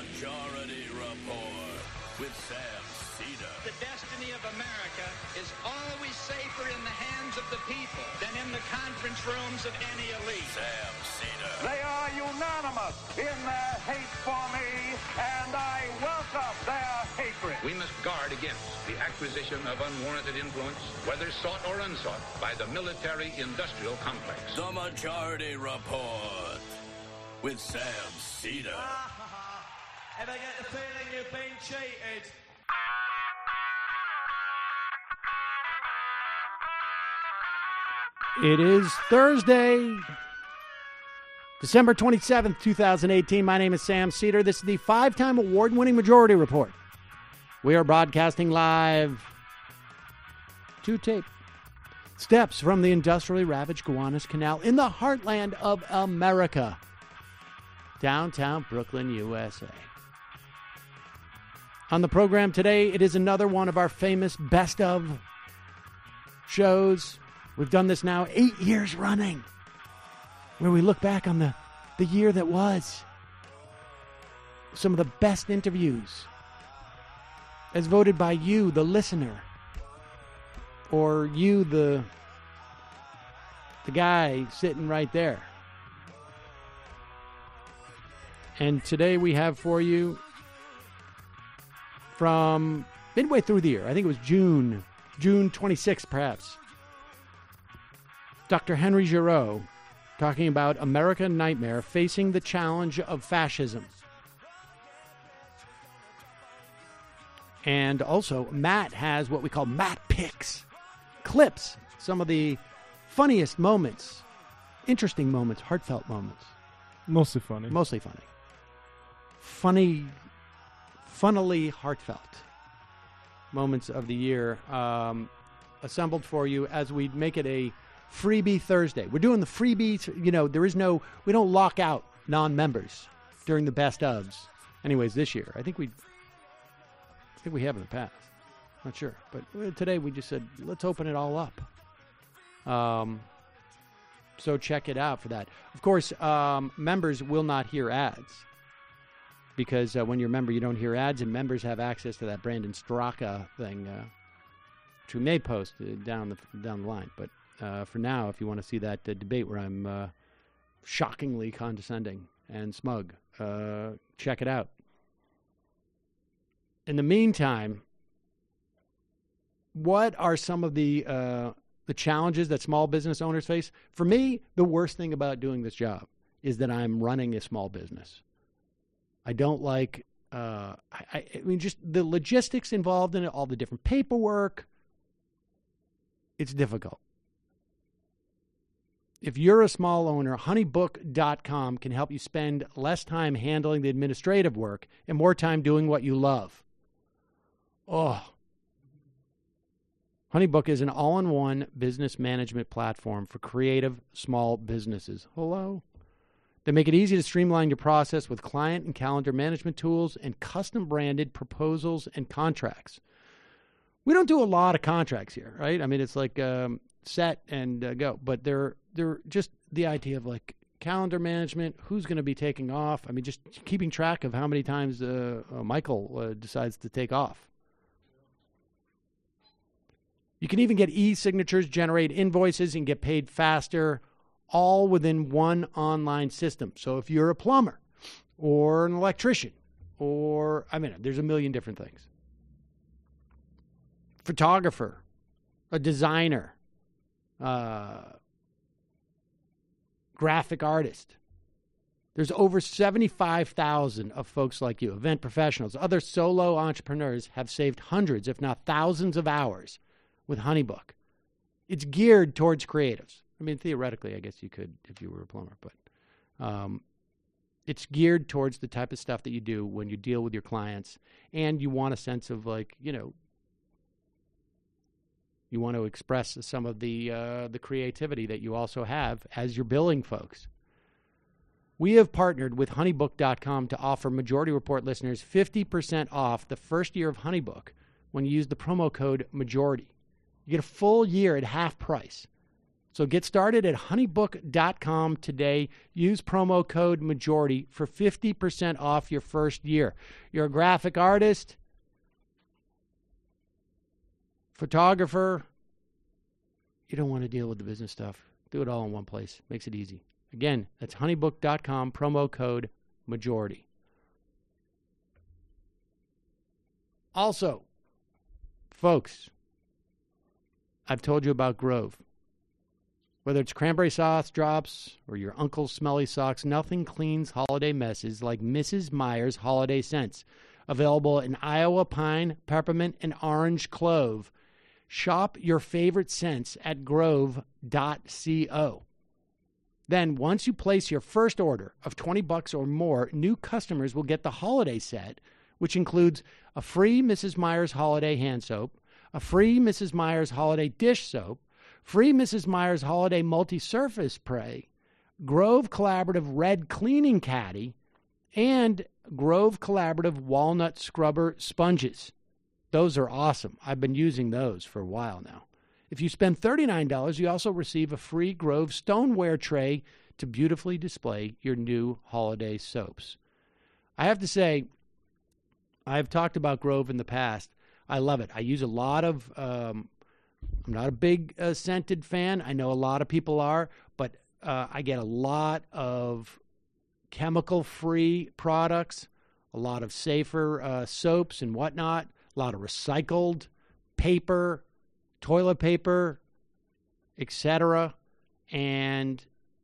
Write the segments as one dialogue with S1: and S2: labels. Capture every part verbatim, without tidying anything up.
S1: Majority Report with Sam Seder.
S2: The destiny of America is always safer in the hands of the people than in the conference rooms of any elite.
S1: Sam Seder.
S3: They are unanimous in their hate for me, and I welcome their hatred.
S4: We must guard against the acquisition of unwarranted influence, whether sought or unsought, by the military-industrial complex.
S1: The Majority Report with Sam Seder.
S5: Ever get the feeling you've been cheated?
S6: It is Thursday, December twenty-seventh, twenty eighteen. My name is Sam Seder. This is the five-time award-winning Majority Report. We are broadcasting live to tape. Steps from the industrially ravaged Gowanus Canal in the heartland of America. Downtown Brooklyn, U S A. On the program today, it is another one of our famous best of shows. We've done this now eight years running, where we look back on the, the year that was. Some of the best interviews, as voted by you, the listener, or you, the, the guy sitting right there. And today we have for you, from midway through the year, I think it was June, June twenty-sixth perhaps, Doctor Henry Giroux talking about American Nightmare, facing the challenge of fascism. And also, Matt has what we call Matt Picks, clips, some of the funniest moments, interesting moments, heartfelt moments.
S7: Mostly funny.
S6: Mostly funny. Funny, funnily heartfelt moments of the year um, assembled for you as we make it a freebie Thursday. We're doing the freebies. You know, there is no, we don't lock out non-members during the best ofs. Anyways, this year, I think we, I think we have in the past. Not sure, but today we just said let's open it all up. Um, so check it out for that. Of course, um, members will not hear ads. Because uh, when you're a member, you don't hear ads, and members have access to that Brandon Straka thing, uh, which we may post uh, down the down the line. But uh, for now, if you want to see that uh, debate where I'm uh, shockingly condescending and smug, uh, check it out. In the meantime, what are some of the uh, the challenges that small business owners face? For me, the worst thing about doing this job is that I'm running a small business. I don't like, uh, I, I mean, just the logistics involved in it, all the different paperwork. It's difficult. If you're a small owner, honeybook dot com can help you spend less time handling the administrative work and more time doing what you love. Oh. HoneyBook is an all-in-one business management platform for creative small businesses. Hello? They make it easy to streamline your process with client and calendar management tools and custom-branded proposals and contracts. We don't do a lot of contracts here, right? I mean, it's like um, set and uh, go. But they're, they're just the idea of, like, calendar management, who's going to be taking off. I mean, just keeping track of how many times uh, uh, Michael uh, decides to take off. You can even get e-signatures, generate invoices, and get paid faster, all within one online system. So if you're a plumber or an electrician or, I mean, there's a million different things. Photographer, a designer, uh, graphic artist. There's over seventy-five thousand of folks like you, event professionals. Other solo entrepreneurs have saved hundreds, if not thousands of hours with HoneyBook. It's geared towards creatives. I mean, theoretically, I guess you could if you were a plumber, but um, it's geared towards the type of stuff that you do when you deal with your clients, and you want a sense of, like, you know, you want to express some of the uh, the creativity that you also have as you're billing folks. We have partnered with honeybook dot com to offer Majority Report listeners fifty percent off the first year of HoneyBook when you use the promo code MAJORITY. You get a full year at half price. So get started at honeybook dot com today. Use promo code MAJORITY for fifty percent off your first year. You're a graphic artist, photographer. You don't want to deal with the business stuff. Do it all in one place. Makes it easy. Again, that's honeybook dot com, promo code MAJORITY. Also, folks, I've told you about Grove. Whether it's cranberry sauce drops or your uncle's smelly socks, nothing cleans holiday messes like Missus Meyer's Holiday Scents. Available in Iowa pine, peppermint, and orange clove. Shop your favorite scents at grove dot co. Then, once you place your first order of twenty bucks or more, new customers will get the holiday set, which includes a free Missus Meyer's Holiday Hand Soap, a free Missus Meyer's Holiday Dish Soap, free Missus Meyer's Holiday Multi-Surface Spray, Grove Collaborative Red Cleaning Caddy, and Grove Collaborative Walnut Scrubber Sponges. Those are awesome. I've been using those for a while now. If you spend thirty-nine dollars, you also receive a free Grove stoneware tray to beautifully display your new holiday soaps. I have to say, I've talked about Grove in the past. I love it. I use a lot of... Um, I'm not a big uh, scented fan. I know a lot of people are, but uh, I get a lot of chemical-free products, a lot of safer uh, soaps and whatnot, a lot of recycled paper, toilet paper, et cetera. And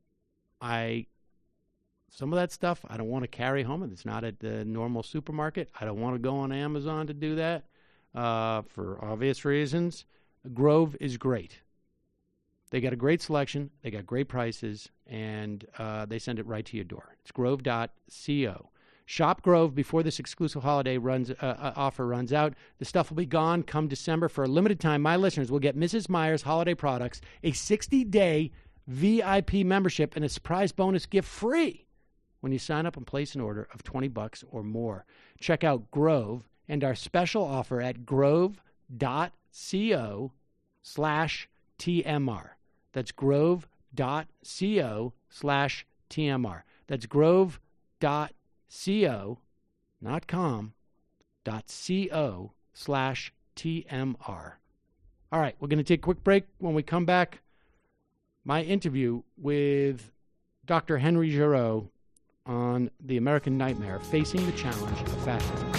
S6: I, some of that stuff I don't want to carry home. It's not at the normal supermarket. I don't want to go on Amazon to do that uh, for obvious reasons. Grove is great. They got a great selection, they got great prices, and uh, they send it right to your door. It's grove dot co. Shop Grove before this exclusive holiday runs uh, uh, offer runs out. The stuff will be gone come December. For a limited time, my listeners will get Missus Meyer's holiday products, a sixty-day V I P membership, and a surprise bonus gift free when you sign up and place an order of twenty bucks or more. Check out Grove and our special offer at grove dot co. co slash TMR. That's grove dot co slash TMR. That's grove dot co, not com, dot co slash TMR. All right, we're going to take a quick break. When we come back, my interview with Doctor Henry Giroux on the American Nightmare, facing the challenge of fascism.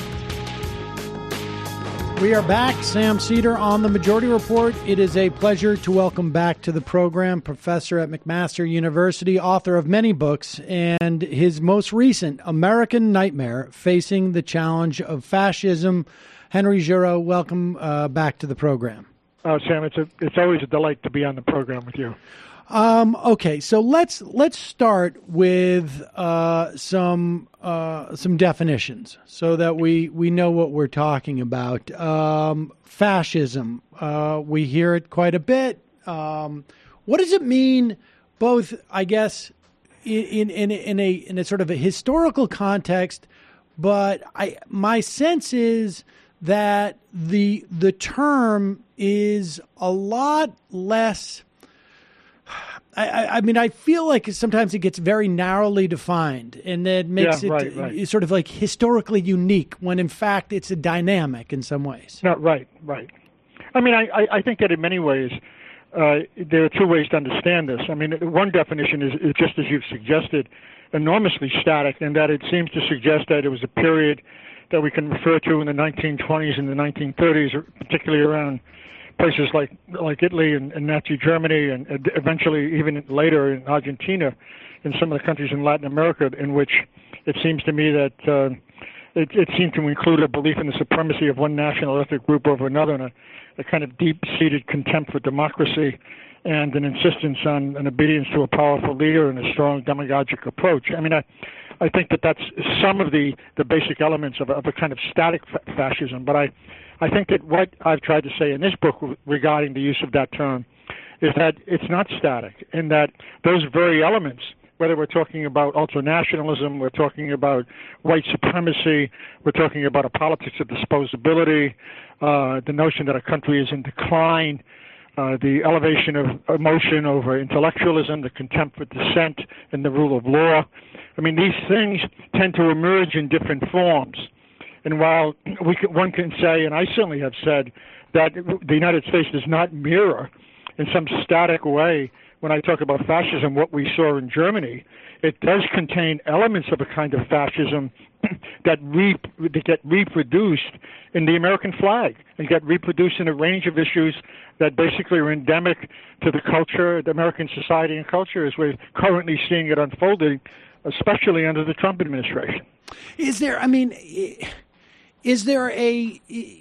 S6: We are back. Sam Seder on the Majority Report. It is a pleasure to welcome back to the program professor at McMaster University, author of many books, and his most recent, American Nightmare, Facing the Challenge of Fascism. Henry Giroux, welcome uh, back to the program.
S7: Oh, Sam, it's a, it's always a delight to be on the program with you.
S6: Um, okay, so let's let's start with uh, some uh, some definitions so that we, we know what we're talking about. Um, fascism, uh, we hear it quite a bit. Um, what does it mean? Both, I guess, in in in a in a sort of a historical context, but I my sense is that the the term is a lot less. I, I mean, I feel like sometimes it gets very narrowly defined, and that makes
S7: yeah, right,
S6: it
S7: right.
S6: sort of like historically unique, when in fact it's a dynamic in some ways.
S7: No, right, right. I mean, I, I, I think that in many ways uh, there are two ways to understand this. I mean, one definition is, is just as you've suggested, enormously static, in that it seems to suggest that it was a period that we can refer to in the nineteen twenties and the nineteen thirties, particularly around places like like Italy and, and Nazi Germany, and uh, eventually even later in Argentina, in some of the countries in Latin America, in which it seems to me that uh, it, it seemed to include a belief in the supremacy of one national ethnic group over another, and a, a kind of deep-seated contempt for democracy, and an insistence on an obedience to a powerful leader and a strong demagogic approach. I mean, I, I think that that's some of the, the basic elements of a, of a kind of static fa- fascism, but I I think that what I've tried to say in this book regarding the use of that term is that it's not static, and that those very elements, whether we're talking about ultranationalism, we're talking about white supremacy, we're talking about a politics of disposability, uh, the notion that a country is in decline, uh, the elevation of emotion over intellectualism, the contempt for dissent, and the rule of law. I mean, these things tend to emerge in different forms. And while we can, one can say, and I certainly have said, that the United States does not mirror in some static way, when I talk about fascism, what we saw in Germany, it does contain elements of a kind of fascism that, re- that get reproduced in the American flag and get reproduced in a range of issues that basically are endemic to the culture, the American society and culture, as we're currently seeing it unfolding, especially under the Trump administration.
S6: Is there, I mean, is there a...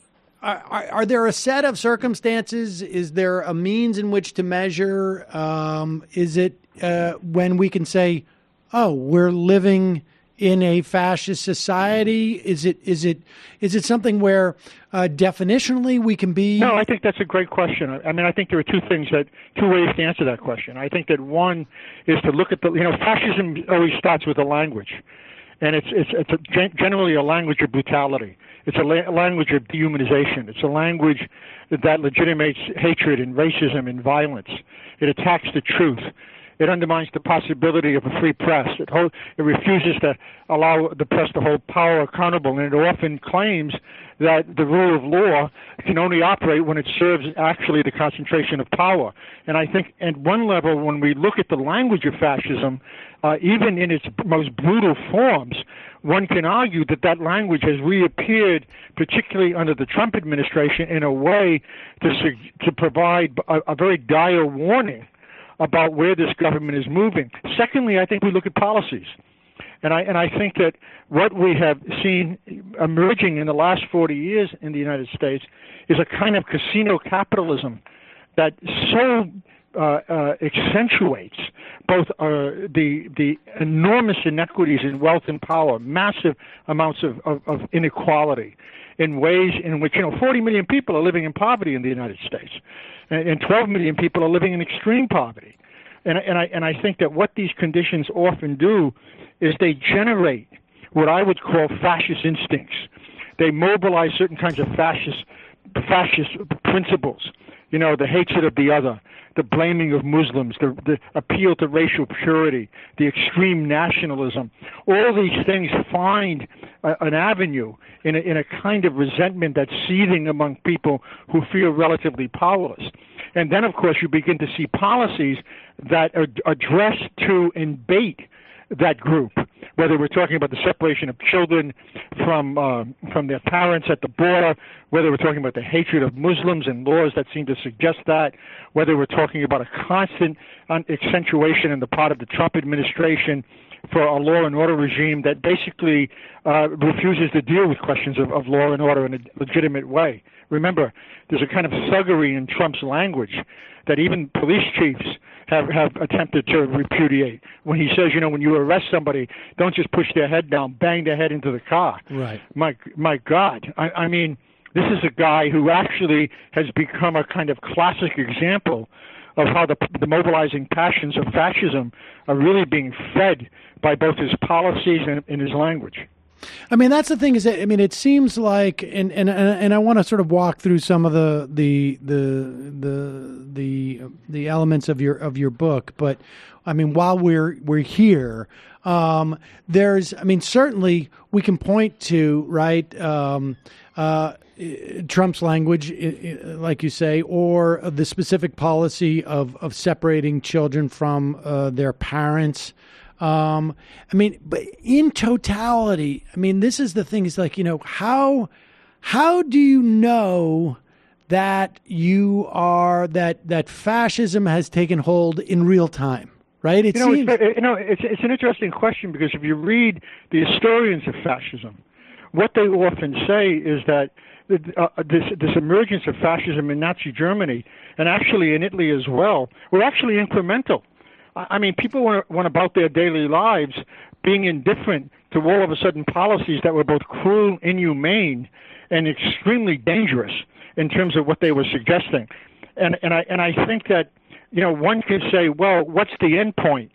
S6: Are, are there a set of circumstances? Is there a means in which to measure? Um, is it uh, when we can say, "Oh, we're living in a fascist society"? Is it is it is it something where uh, definitionally we can be?
S7: No, I think that's a great question. I mean, I think there are two things that two ways to answer that question. I think that one is to look at the you know fascism always starts with a language, and it's it's it's a, generally a language of brutality. It's a la- language of dehumanization. It's a language that legitimates hatred and racism and violence. It attacks the truth. It undermines the possibility of a free press. It, hold, it refuses to allow the press to hold power accountable, and it often claims that the rule of law can only operate when it serves actually the concentration of power. And I think at one level, when we look at the language of fascism, uh, even in its most brutal forms, one can argue that that language has reappeared, particularly under the Trump administration, in a way to, to provide a, a very dire warning about where this government is moving. Secondly, I think we look at policies. And I and I think that what we have seen emerging in the last forty years in the United States is a kind of casino capitalism that so uh, uh, accentuates both uh, the the enormous inequities in wealth and power, massive amounts of, of, of inequality, in ways in which, you know, forty million people are living in poverty in the United States, and, and twelve million people are living in extreme poverty. And, and I and I think that what these conditions often do is they generate what I would call fascist instincts. They mobilize certain kinds of fascist fascist principles. You know, the hatred of the other, the blaming of Muslims, the, the appeal to racial purity, the extreme nationalism. All these things find a, an avenue in a, in a kind of resentment that's seething among people who feel relatively powerless. And then, of course, you begin to see policies that are addressed to and bait that group, whether we're talking about the separation of children from uh, from their parents at the border, whether we're talking about the hatred of Muslims and laws that seem to suggest that, whether we're talking about a constant accentuation on the part of the Trump administration for a law and order regime that basically uh, refuses to deal with questions of, of law and order in a legitimate way. Remember, there's a kind of thuggery in Trump's language that even police chiefs have, have attempted to repudiate. When he says, you know, when you arrest somebody, don't just push their head down, bang their head into the car.
S6: Right.
S7: My, my God. I, I mean, this is a guy who actually has become a kind of classic example of how the, the mobilizing passions of fascism are really being fed by both his policies and, and his language.
S6: I mean, that's the thing is that, I mean, it seems like, and and and I want to sort of walk through some of the the the the the the elements of your of your book, but I mean, while we're we're here, um, there's, I mean, certainly we can point to, right, um, uh, Trump's language, like you say, or the specific policy of of separating children from uh, their parents. Um, I mean, but in totality, I mean, this is the thing is like, you know, how, how do you know that you are, that, that fascism has taken hold in real time, right? It
S7: you know,
S6: seems,
S7: it's, you know, it's, it's an interesting question because if you read the historians of fascism, what they often say is that uh, this, this emergence of fascism in Nazi Germany and actually in Italy as well were actually incremental. I mean, people went, went about their daily lives being indifferent to all of a sudden policies that were both cruel, inhumane, and extremely dangerous in terms of what they were suggesting. And and I and I think that, you know, one can say, well, what's the end point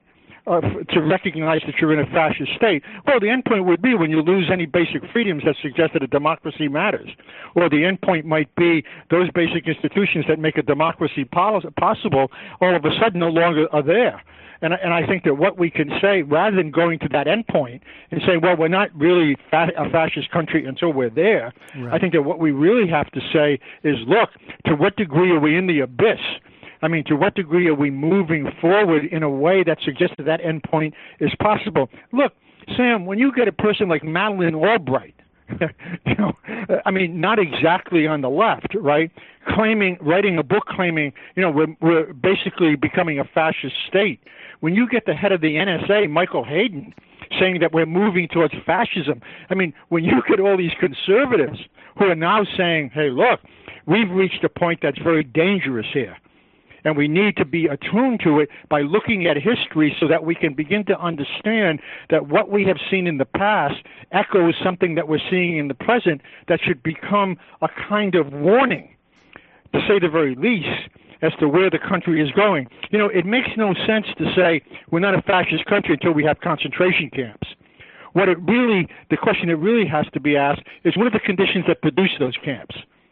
S7: uh, f- to recognize that you're in a fascist state. Well, the endpoint would be when you lose any basic freedoms that suggest that a democracy matters. Or the endpoint might be those basic institutions that make a democracy pol- possible all of a sudden no longer are there. And, and I think that what we can say, rather than going to that endpoint and say, well, we're not really fa- a fascist country until we're there, right. I think that what we really have to say is, look, to what degree are we in the abyss? I mean, to what degree are we moving forward in a way that suggests that that endpoint is possible? Look, Sam, when you get a person like Madeleine Albright, you know, I mean, not exactly on the left, right? Claiming, writing a book claiming, you know, we're, we're basically becoming a fascist state. When you get the head of the N S A, Michael Hayden, saying that we're moving towards fascism, I mean, when you get all these conservatives who are now saying, hey, look, we've reached a point that's very dangerous here, and we need to be attuned to it by looking at history so that we can begin to understand that what we have seen in the past echoes something that we're seeing in the present that should become a kind of warning, to say the very least, as to where the country is going. You know, it makes no sense to say we're not a fascist country until we have concentration camps. What it really, the question that really has to be asked is, what are the conditions that produce those camps?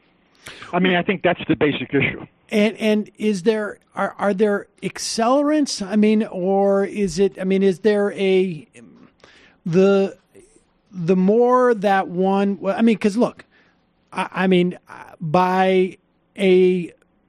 S7: I mean, I think that's the basic issue.
S6: And and is there are are there accelerants? I mean, or is it? I mean, is there a the the more that one? Well, I mean, because look, I, I mean, by a,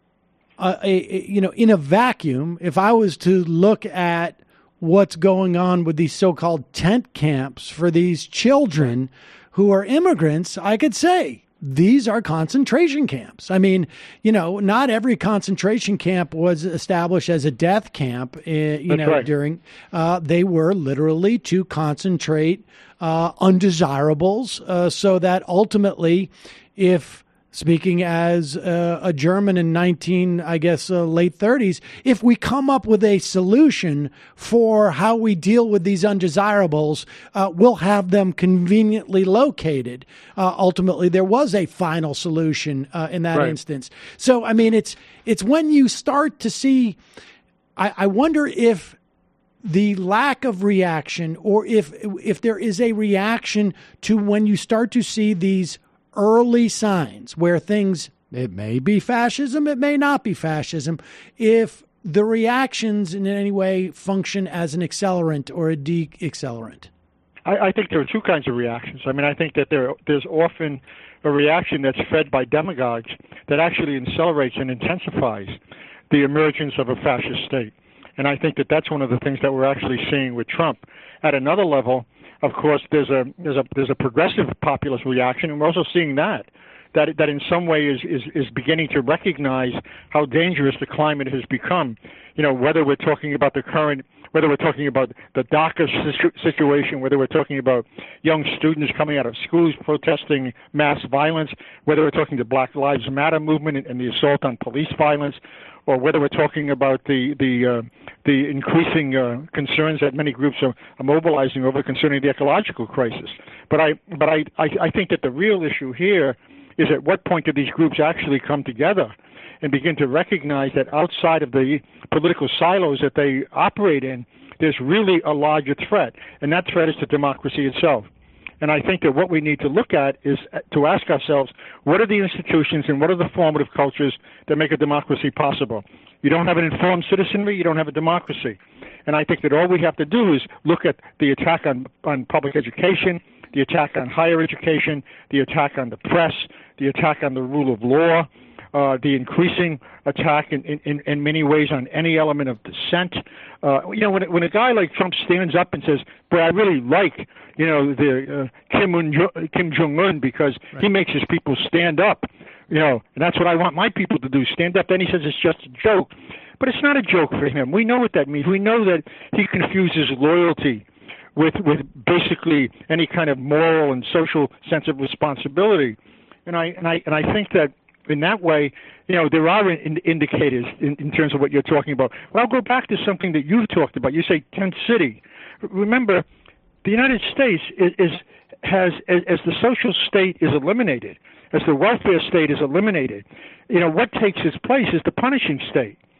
S6: a a you know, in a vacuum, if I was to look at what's going on with these so-called tent camps for these children who are immigrants, I could say, these are concentration camps. I mean, you know, not every concentration camp was established as a death camp, uh, you
S7: That's
S6: know,
S7: right.
S6: during, uh, they were literally to concentrate uh, undesirables uh, so that ultimately, if, speaking as uh, a German in nineteen, I guess, uh, late thirties, if we come up with a solution for how we deal with these undesirables, uh, we'll have them conveniently located. Uh, ultimately, there was a final solution uh, in that
S7: right.
S6: instance. So, I mean, it's it's when you start to see, I, I wonder if the lack of reaction, or if if there is a reaction to when you start to see these early signs where things, it may be fascism, it may not be fascism, if the reactions in any way function as an accelerant or a de-accelerant.
S7: I, I think there are two kinds of reactions. I mean, I think that there there's often a reaction that's fed by demagogues that actually accelerates and intensifies the emergence of a fascist state. And I think that that's one of the things that we're actually seeing with Trump. At another level, of course, there's a there's a there's a progressive populist reaction, and we're also seeing that that that in some way is, is is beginning to recognize how dangerous the climate has become. You know, whether we're talking about the current, whether we're talking about the DACA situ- situation, whether we're talking about young students coming out of schools protesting mass violence, whether we're talking the Black Lives Matter movement and, and the assault on police violence, or whether we're talking about the the uh, the increasing uh, concerns that many groups are, are mobilizing over concerning the ecological crisis. But I but I, I I think that the real issue here is at what point do these groups actually come together and begin to recognize that outside of the political silos that they operate in, there's really a larger threat, and that threat is to democracy itself. And I think that what we need to look at is to ask ourselves, what are the institutions and what are the formative cultures that make a democracy possible? You don't have an informed citizenry, you don't have a democracy. And I think that all we have to do is look at the attack on, on public education, the attack on higher education, the attack on the press, the attack on the rule of law, uh, the increasing attack in, in, in many ways on any element of dissent. Uh, you know, when, when a guy like Trump stands up and says, boy, I really like, you know, the uh, Kim, Un- Kim Jong-un because right. he makes his people stand up, you know, and that's what I want my people to do, stand up. Then he says it's just a joke. But it's not a joke for him. We know what that means. We know that he confuses loyalty with with basically any kind of moral and social sense of responsibility. And I and I and I think that in that way, you know, there are in, indicators in, in terms of what you're talking about. Well, I'll go back to something that you've talked about. You say tent city. Remember, the United States is, is has as, as the social state is eliminated, as the welfare state is eliminated, you know, what takes its place is the punishing state.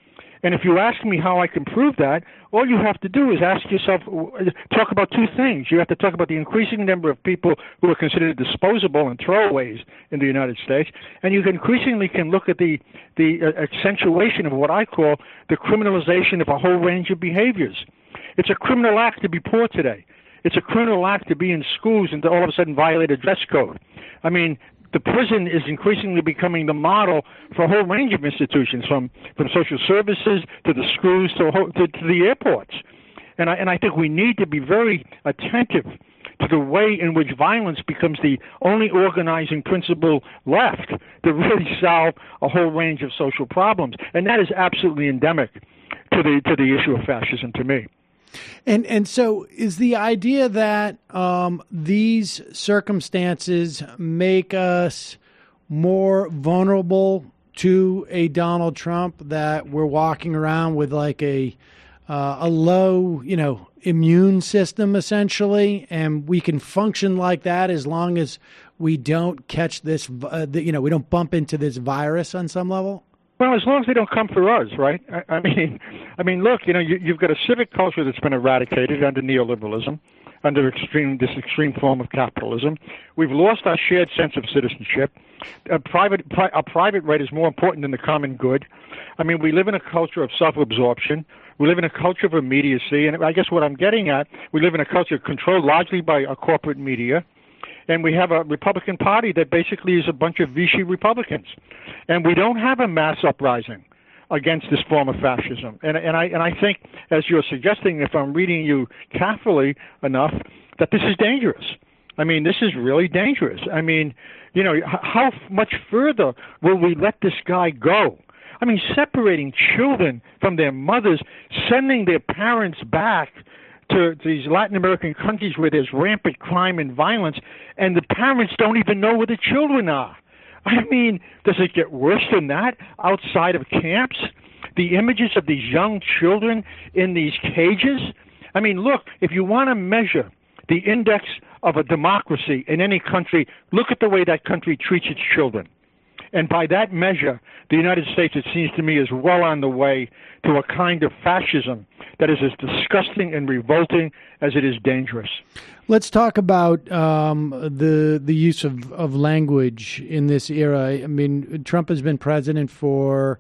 S7: And if you ask me how I can prove that, all you have to do is ask yourself, talk about two things. You have to talk about the increasing number of people who are considered disposable and throwaways in the United States, and you increasingly can look at the, the accentuation of what I call the criminalization of a whole range of behaviors. It's a criminal act to be poor today. It's a criminal act to be in schools and to all of a sudden violate a dress code. I mean, the prison is increasingly becoming the model for a whole range of institutions, from, from social services to the schools to, to, to the airports. And I, and I think we need to be very attentive to the way in which violence becomes the only organizing principle left to really solve a whole range of social problems. And that is absolutely endemic to the to the issue of fascism to me.
S6: And and so is the idea that um, these circumstances make us more vulnerable to a Donald Trump, that we're walking around with like a uh, a low, you know, immune system essentially, and we can function like that as long as we don't catch this, uh, the, you know, we don't bump into this virus on some level?
S7: Well, as long as they don't come for us, right? I, I mean, I mean, look, you know, you, you've got a civic culture that's been eradicated under neoliberalism, under extreme this extreme form of capitalism. We've lost our shared sense of citizenship. A private pri- a private right is more important than the common good. I mean, we live in a culture of self-absorption. We live in a culture of immediacy, and I guess what I'm getting at, we live in a culture controlled largely by a corporate media. And we have a Republican Party that basically is a bunch of Vichy Republicans. And we don't have a mass uprising against this form of fascism. And, and, I, and I think, as you're suggesting, if I'm reading you carefully enough, that this is dangerous. I mean, this is really dangerous. I mean, you know, how much further will we let this guy go? I mean, separating children from their mothers, sending their parents back to these Latin American countries where there's rampant crime and violence, and the parents don't even know where the children are. I mean, does it get worse than that outside of camps? The images of these young children in these cages? I mean, look, if you want to measure the index of a democracy in any country, look at the way that country treats its children. And by that measure, the United States, it seems to me, is well on the way to a kind of fascism that is as disgusting and revolting as it is dangerous.
S6: Let's talk about um, the the use of, of language in this era. I mean, Trump has been president for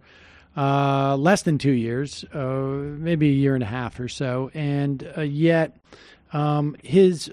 S6: uh, less than two years, uh, maybe a year and a half or so, and uh, yet um, his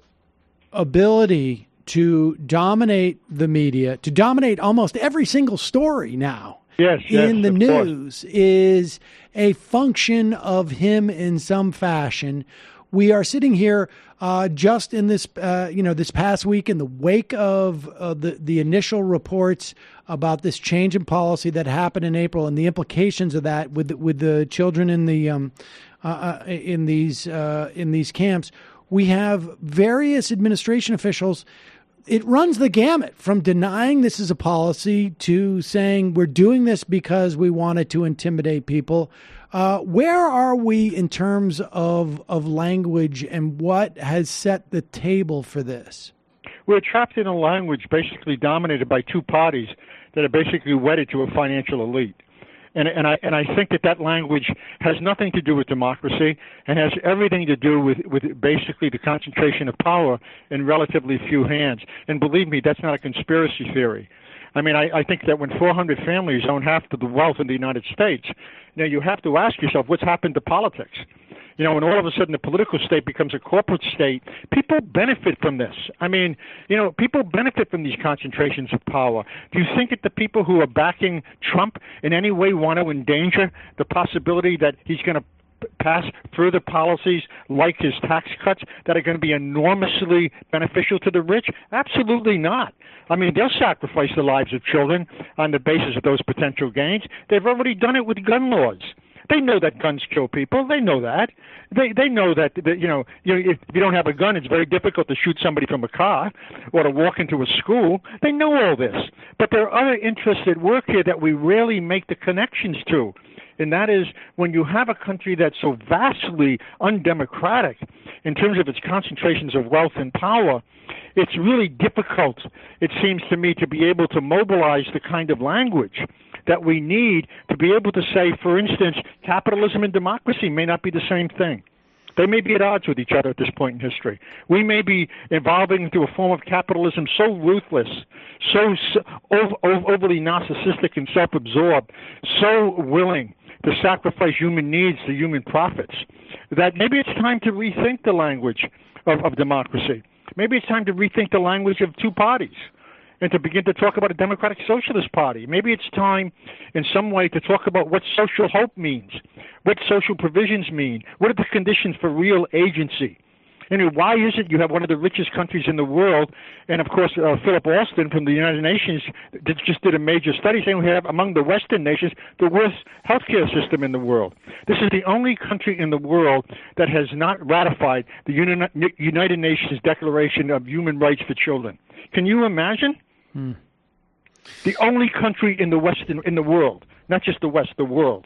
S6: ability to dominate the media, to dominate almost every single story now
S7: yes, yes,
S6: in the news
S7: course.
S6: is a function of him in some fashion. We are sitting here uh, just in this, uh, you know, this past week in the wake of uh, the, the initial reports about this change in policy that happened in April and the implications of that with, with the children in the um, uh, in these uh, in these camps. We have various administration officials. It runs the gamut from denying this is a policy to saying we're doing this because we wanted to intimidate people. Uh, where are we in terms of of language, and what has set the table for this?
S7: We're trapped in a language basically dominated by two parties that are basically wedded to a financial elite. And, and I and I think that that language has nothing to do with democracy and has everything to do with, with basically the concentration of power in relatively few hands. And believe me, that's not a conspiracy theory. I mean, I, I think that when four hundred families own half of the wealth in the United States, you know, you have to ask yourself, what's happened to politics? You know, when all of a sudden the political state becomes a corporate state, people benefit from this. I mean, you know, people benefit from these concentrations of power. Do you think that the people who are backing Trump in any way want to endanger the possibility that he's going to pass further policies like his tax cuts that are going to be enormously beneficial to the rich? Absolutely not. I mean, they'll sacrifice the lives of children on the basis of those potential gains. They've already done it with gun laws. They know that guns kill people. They know that. They they know that, that you know, you know, if you don't have a gun, it's very difficult to shoot somebody from a car or to walk into a school. They know all this. But there are other interests at work here that we rarely make the connections to. And that is when you have a country that's so vastly undemocratic in terms of its concentrations of wealth and power, it's really difficult, it seems to me, to be able to mobilize the kind of language that we need to be able to say, for instance, capitalism and democracy may not be the same thing. They may be at odds with each other at this point in history. We may be evolving into a form of capitalism so ruthless, so, so over, over, overly narcissistic and self-absorbed, so willing to sacrifice human needs to human profits, that maybe it's time to rethink the language of, of democracy. Maybe it's time to rethink the language of two parties and to begin to talk about a democratic socialist party. Maybe it's time in some way to talk about what social hope means, what social provisions mean, what are the conditions for real agency. Anyway, why is it you have one of the richest countries in the world, and of course uh, Philip Alston from the United Nations just did a major study saying we have among the Western nations the worst healthcare system in the world. This is the only country in the world that has not ratified the Uni- United Nations Declaration of Human Rights for Children. Can you imagine? Hmm. The only country in the Western in the world, not just the West, the world.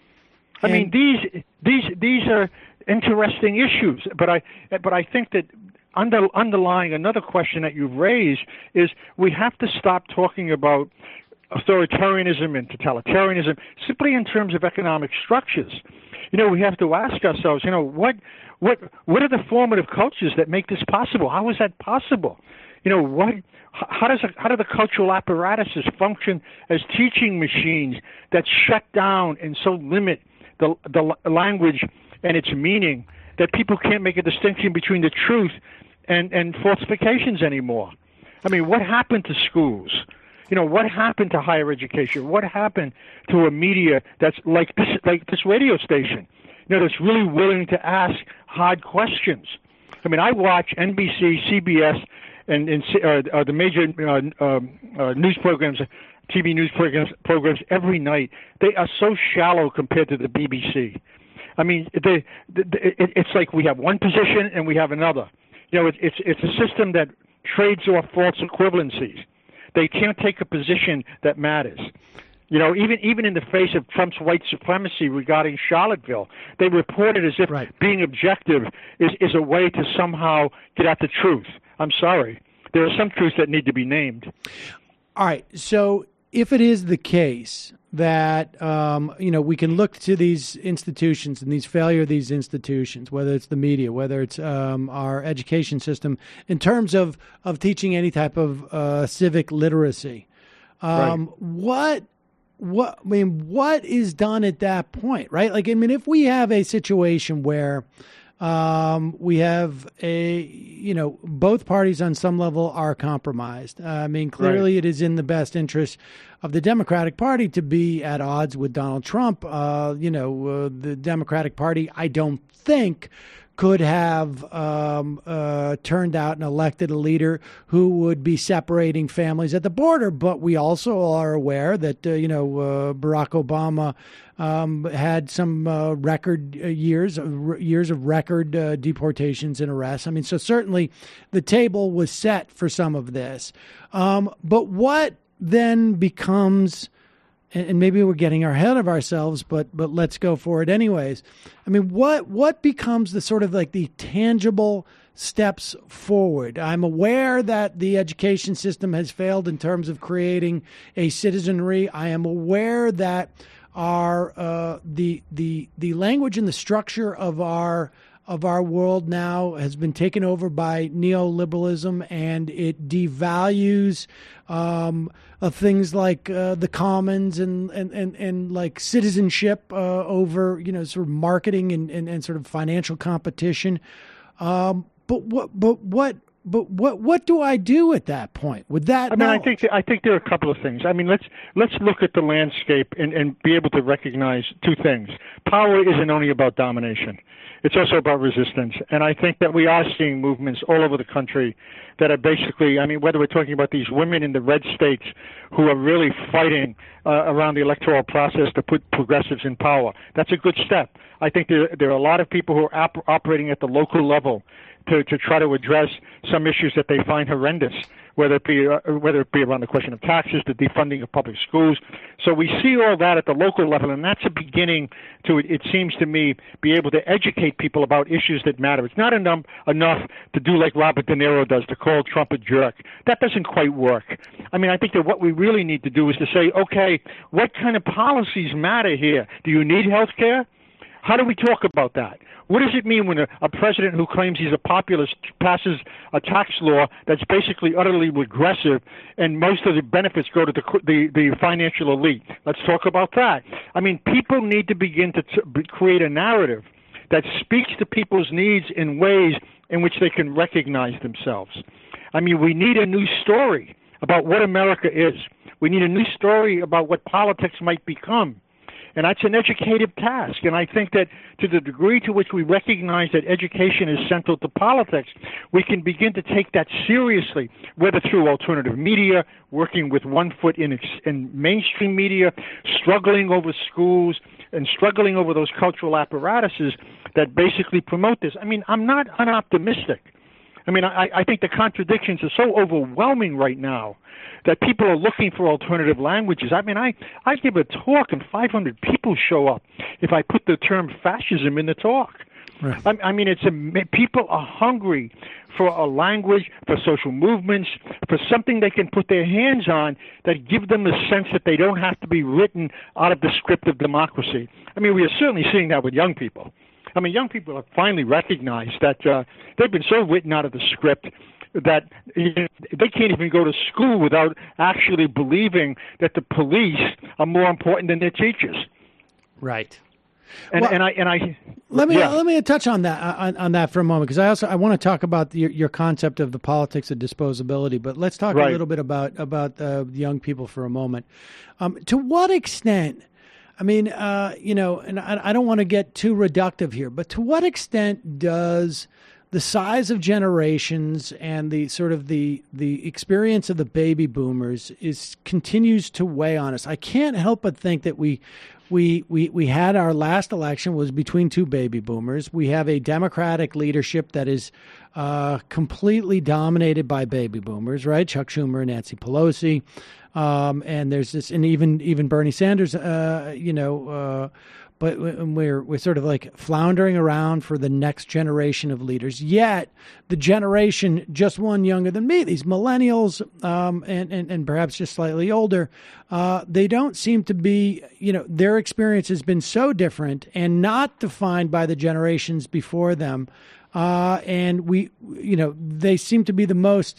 S7: I and mean, these these these are interesting issues, but I but I think that under, underlying another question that you've raised is we have to stop talking about authoritarianism and totalitarianism simply in terms of economic structures. You know, we have to ask ourselves, you know, what what what are the formative cultures that make this possible? How is that possible? You know, what how does how do the cultural apparatuses function as teaching machines that shut down and so limit the the language and its meaning that people can't make a distinction between the truth and, and falsifications anymore? I mean, what happened to schools? You know, what happened to higher education? What happened to a media that's like this, like this radio station? You know, that's really willing to ask hard questions. I mean, I watch N B C, C B S, and, and uh, uh, the major uh, um, uh, news programs, T V news programs, programs every night. They are so shallow compared to the B B C. I mean, they, they, it's like we have one position and we have another. You know, it, it's it's a system that trades off false equivalencies. They can't take a position that matters. You know, even even in the face of Trump's white supremacy regarding Charlottesville, they report it as if right. being objective is, is a way to somehow get at the truth. I'm sorry. There are some truths that need to be named.
S6: All right. So if it is the case that, um, you know, we can look to these institutions and these failure of these institutions, whether it's the media, whether it's um, our education system, in terms of, of teaching any type of uh, civic literacy, um, right. what, what, I mean, what is done at that point, right? Like, I mean, if we have a situation where Um, we have a, you know, both parties on some level are compromised. Uh, I mean, clearly right. it is in the best interest of the Democratic Party to be at odds with Donald Trump. Uh, you know, uh, the Democratic Party, I don't think, could have um, uh, turned out and elected a leader who would be separating families at the border. But we also are aware that, uh, you know, uh, Barack Obama um, had some uh, record years, years of record uh, deportations and arrests. I mean, so certainly the table was set for some of this. Um, but what then becomes, and maybe we're getting ahead of ourselves, but but let's go for it anyways. I mean, what what becomes the sort of like the tangible steps forward? I'm aware that the education system has failed in terms of creating a citizenry. I am aware that our uh, the the the language and the structure of our of our world now has been taken over by neoliberalism, and it devalues um, uh, things like uh, the commons and, and, and, and like citizenship uh, over, you know, sort of marketing and, and, and sort of financial competition. Um, but what, but what, but what, what do I do at that point with that?
S7: I mean, knowledge? I think I think there are a couple of things. I mean, let's let's look at the landscape and, and be able to recognize two things. Power isn't only about domination. It's also about resistance. And I think that we are seeing movements all over the country that are basically, I mean, whether we're talking about these women in the red states who are really fighting uh, around the electoral process to put progressives in power, that's a good step. I think there, there are a lot of people who are op- operating at the local level to, to try to address some issues that they find horrendous, whether it be uh, whether it be around the question of taxes, the defunding of public schools. So we see all that at the local level, and that's a beginning to, it seems to me, be able to educate people about issues that matter. It's not enough, enough to do like Robert De Niro does, to call Trump a jerk. That doesn't quite work. I mean, I think that what we really need to do is to say, okay, what kind of policies matter here? Do you need health care? How do we talk about that? What does it mean when a, a president who claims he's a populist passes a tax law that's basically utterly regressive and most of the benefits go to the, the, the financial elite? Let's talk about that. I mean, people need to begin to t- create a narrative that speaks to people's needs in ways in which they can recognize themselves. I mean, we need a new story about what America is. We need a new story about what politics might become. And that's an educative task. And I think that to the degree to which we recognize that education is central to politics, we can begin to take that seriously, whether through alternative media, working with one foot in, in mainstream media, struggling over schools, and struggling over those cultural apparatuses that basically promote this. I mean, I'm not unoptimistic. I mean, I, I think the contradictions are so overwhelming right now that people are looking for alternative languages. I mean, I, I give a talk and five hundred people show up if I put the term fascism in the talk. Right. I, I mean, it's a, people are hungry for a language, for social movements, for something they can put their hands on that give them a sense that they don't have to be written out of the script of democracy. I mean, we are certainly seeing that with young people. I mean, young people have finally recognized that uh, they've been so written out of the script that you know, they can't even go to school without actually believing that the police are more important than their teachers.
S6: Right.
S7: And,
S6: well,
S7: and I and I
S6: let me
S7: yeah.
S6: let me touch on that on, on that for a moment, because I also I want to talk about the, your your concept of the politics of disposability. But let's talk
S7: right.
S6: a little bit about about uh, young people for a moment. Um, to what extent? I mean, uh, you know, and I, I don't want to get too reductive here, but to what extent does the size of generations and the sort of the the experience of the baby boomers is continues to weigh on us? I can't help but think that we we we we had our last election was between two baby boomers. We have a Democratic leadership that is uh, completely dominated by baby boomers, right? Chuck Schumer and Nancy Pelosi. Um, and there's this, and even even Bernie Sanders, uh, you know, uh, but we're we're sort of like floundering around for the next generation of leaders. Yet the generation just one younger than me, these millennials, um, and, and and perhaps just slightly older, uh, they don't seem to be, you know, their experience has been so different and not defined by the generations before them, uh, and we, you know, they seem to be the most.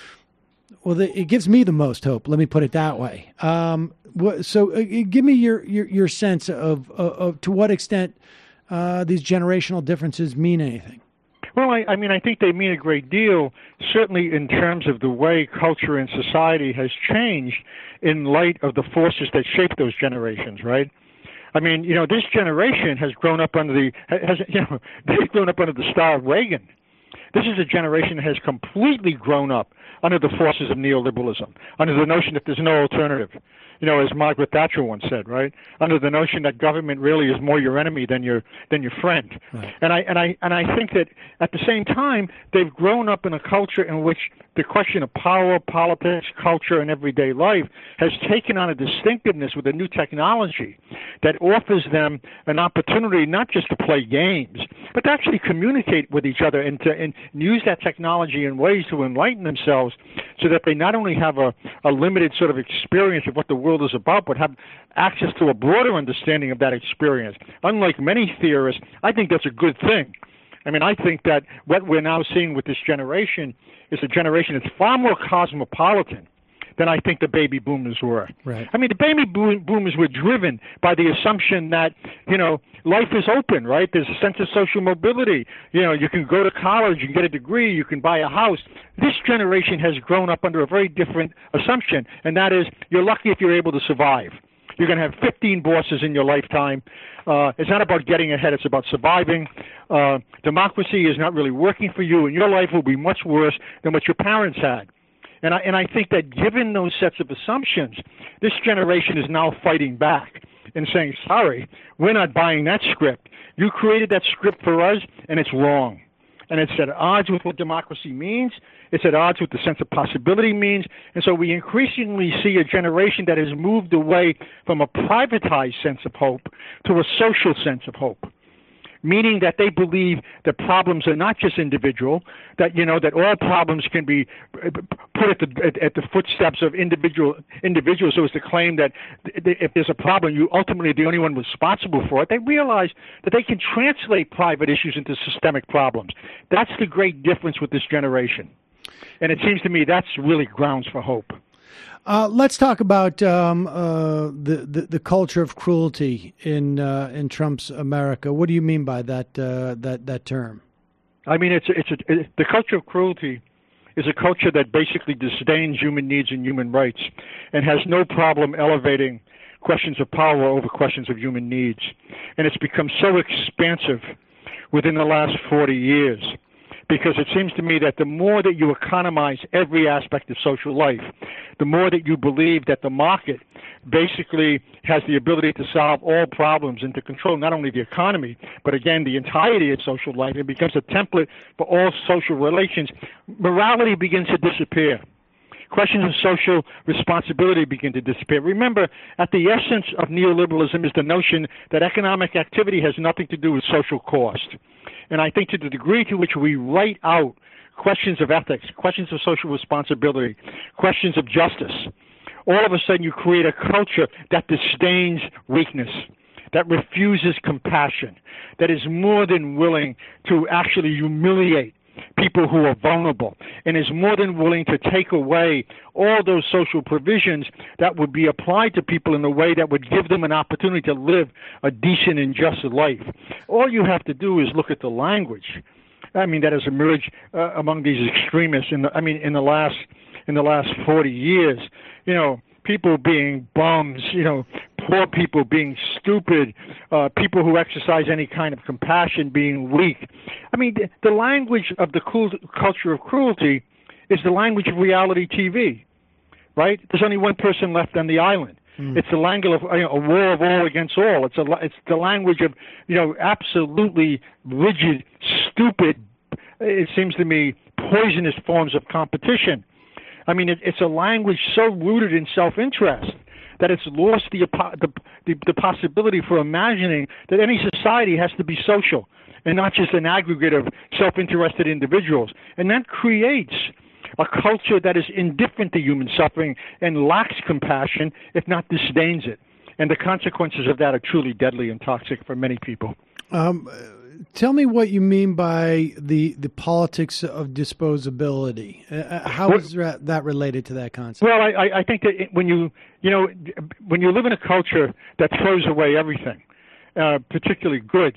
S6: Well, the, it gives me the most hope. Let me put it that way. Um, wh- so, uh, give me your, your, your sense of, of, of to what extent uh, these generational differences mean anything.
S7: Well, I, I mean, I think they mean a great deal, certainly in terms of the way culture and society has changed in light of the forces that shape those generations, right? I mean, you know, this generation has grown up under the has you know they've grown up under the star of Reagan. This is a generation that has completely grown up under the forces of neoliberalism, under the notion that there's no alternative. You know, as Margaret Thatcher once said, right? Under the notion that government really is more your enemy than your than your friend. Right. And I and I and I think that at the same time they've grown up in a culture in which the question of power, politics, culture, and everyday life has taken on a distinctiveness with a new technology that offers them an opportunity not just to play games, but to actually communicate with each other and to and use that technology in ways to enlighten themselves, so that they not only have a, a limited sort of experience of what the world is about, but have access to a broader understanding of that experience. Unlike many theorists, I think that's a good thing. I mean, I think that what we're now seeing with this generation is a generation that's far more cosmopolitan than I think the baby boomers were.
S6: Right.
S7: I mean, the baby boomers were driven by the assumption that, you know, life is open, right? There's a sense of social mobility. You know, you can go to college, you can get a degree, you can buy a house. This generation has grown up under a very different assumption, and that is you're lucky if you're able to survive. You're going to have fifteen bosses in your lifetime. Uh, it's not about getting ahead. It's about surviving. Uh, democracy is not really working for you, and your life will be much worse than what your parents had. And I, and I think that given those sets of assumptions, this generation is now fighting back and saying, sorry, we're not buying that script. You created that script for us, and it's wrong. and it's at odds with what democracy means. It's at odds with the sense of possibility means. And so we increasingly see a generation that has moved away from a privatized sense of hope to a social sense of hope, meaning that they believe that problems are not just individual, that, you know, that all problems can be put at the at, at the footsteps of individual individuals, so as to claim that if there's a problem, you ultimately are the only one responsible for it. They realize that they can translate private issues into systemic problems. That's the great difference with this generation. And it seems to me that's really grounds for hope.
S6: Uh, let's talk about um, uh, the, the the culture of cruelty in uh, in Trump's America. What do you mean by that uh, that that term?
S7: I mean, it's a, it's a, it, the culture of cruelty is a culture that basically disdains human needs and human rights, and has no problem elevating questions of power over questions of human needs. And it's become so expansive within the last forty years. Because it seems to me that the more that you economize every aspect of social life, the more that you believe that the market basically has the ability to solve all problems and to control not only the economy, but again, the entirety of social life. It becomes a template for all social relations. Morality begins to disappear. Questions of social responsibility begin to disappear. Remember, at the essence of neoliberalism is the notion that economic activity has nothing to do with social cost. And I think to the degree to which we write out questions of ethics, questions of social responsibility, questions of justice, all of a sudden you create a culture that disdains weakness, that refuses compassion, that is more than willing to actually humiliate people who are vulnerable, and is more than willing to take away all those social provisions that would be applied to people in a way that would give them an opportunity to live a decent and just life. All you have to do is look at the language, I mean, that has emerged uh, among these extremists in the, I mean, in the last in the last forty years. You know, people being bums, you know, poor people being stupid, uh, people who exercise any kind of compassion being weak. I mean, the, the language of the cool, culture of cruelty is the language of reality T V, right? There's only one person left on the island. Mm. It's the language of, you know, a war of all against all. It's a, it's the language of, you know, absolutely rigid, stupid, it seems to me, poisonous forms of competition. I mean, it, it's a language so rooted in self-interest that it's lost the, the, the, the possibility for imagining that any society has to be social and not just an aggregate of self-interested individuals. And that creates a culture that is indifferent to human suffering and lacks compassion, if not disdains it. And the consequences of that are truly deadly and toxic for many people.
S6: Um, tell me what you mean by the, the politics of disposability. Uh, how well, is that related to that concept?
S7: Well, I, I think that when you, you know, when you live in a culture that throws away everything, uh, particularly goods,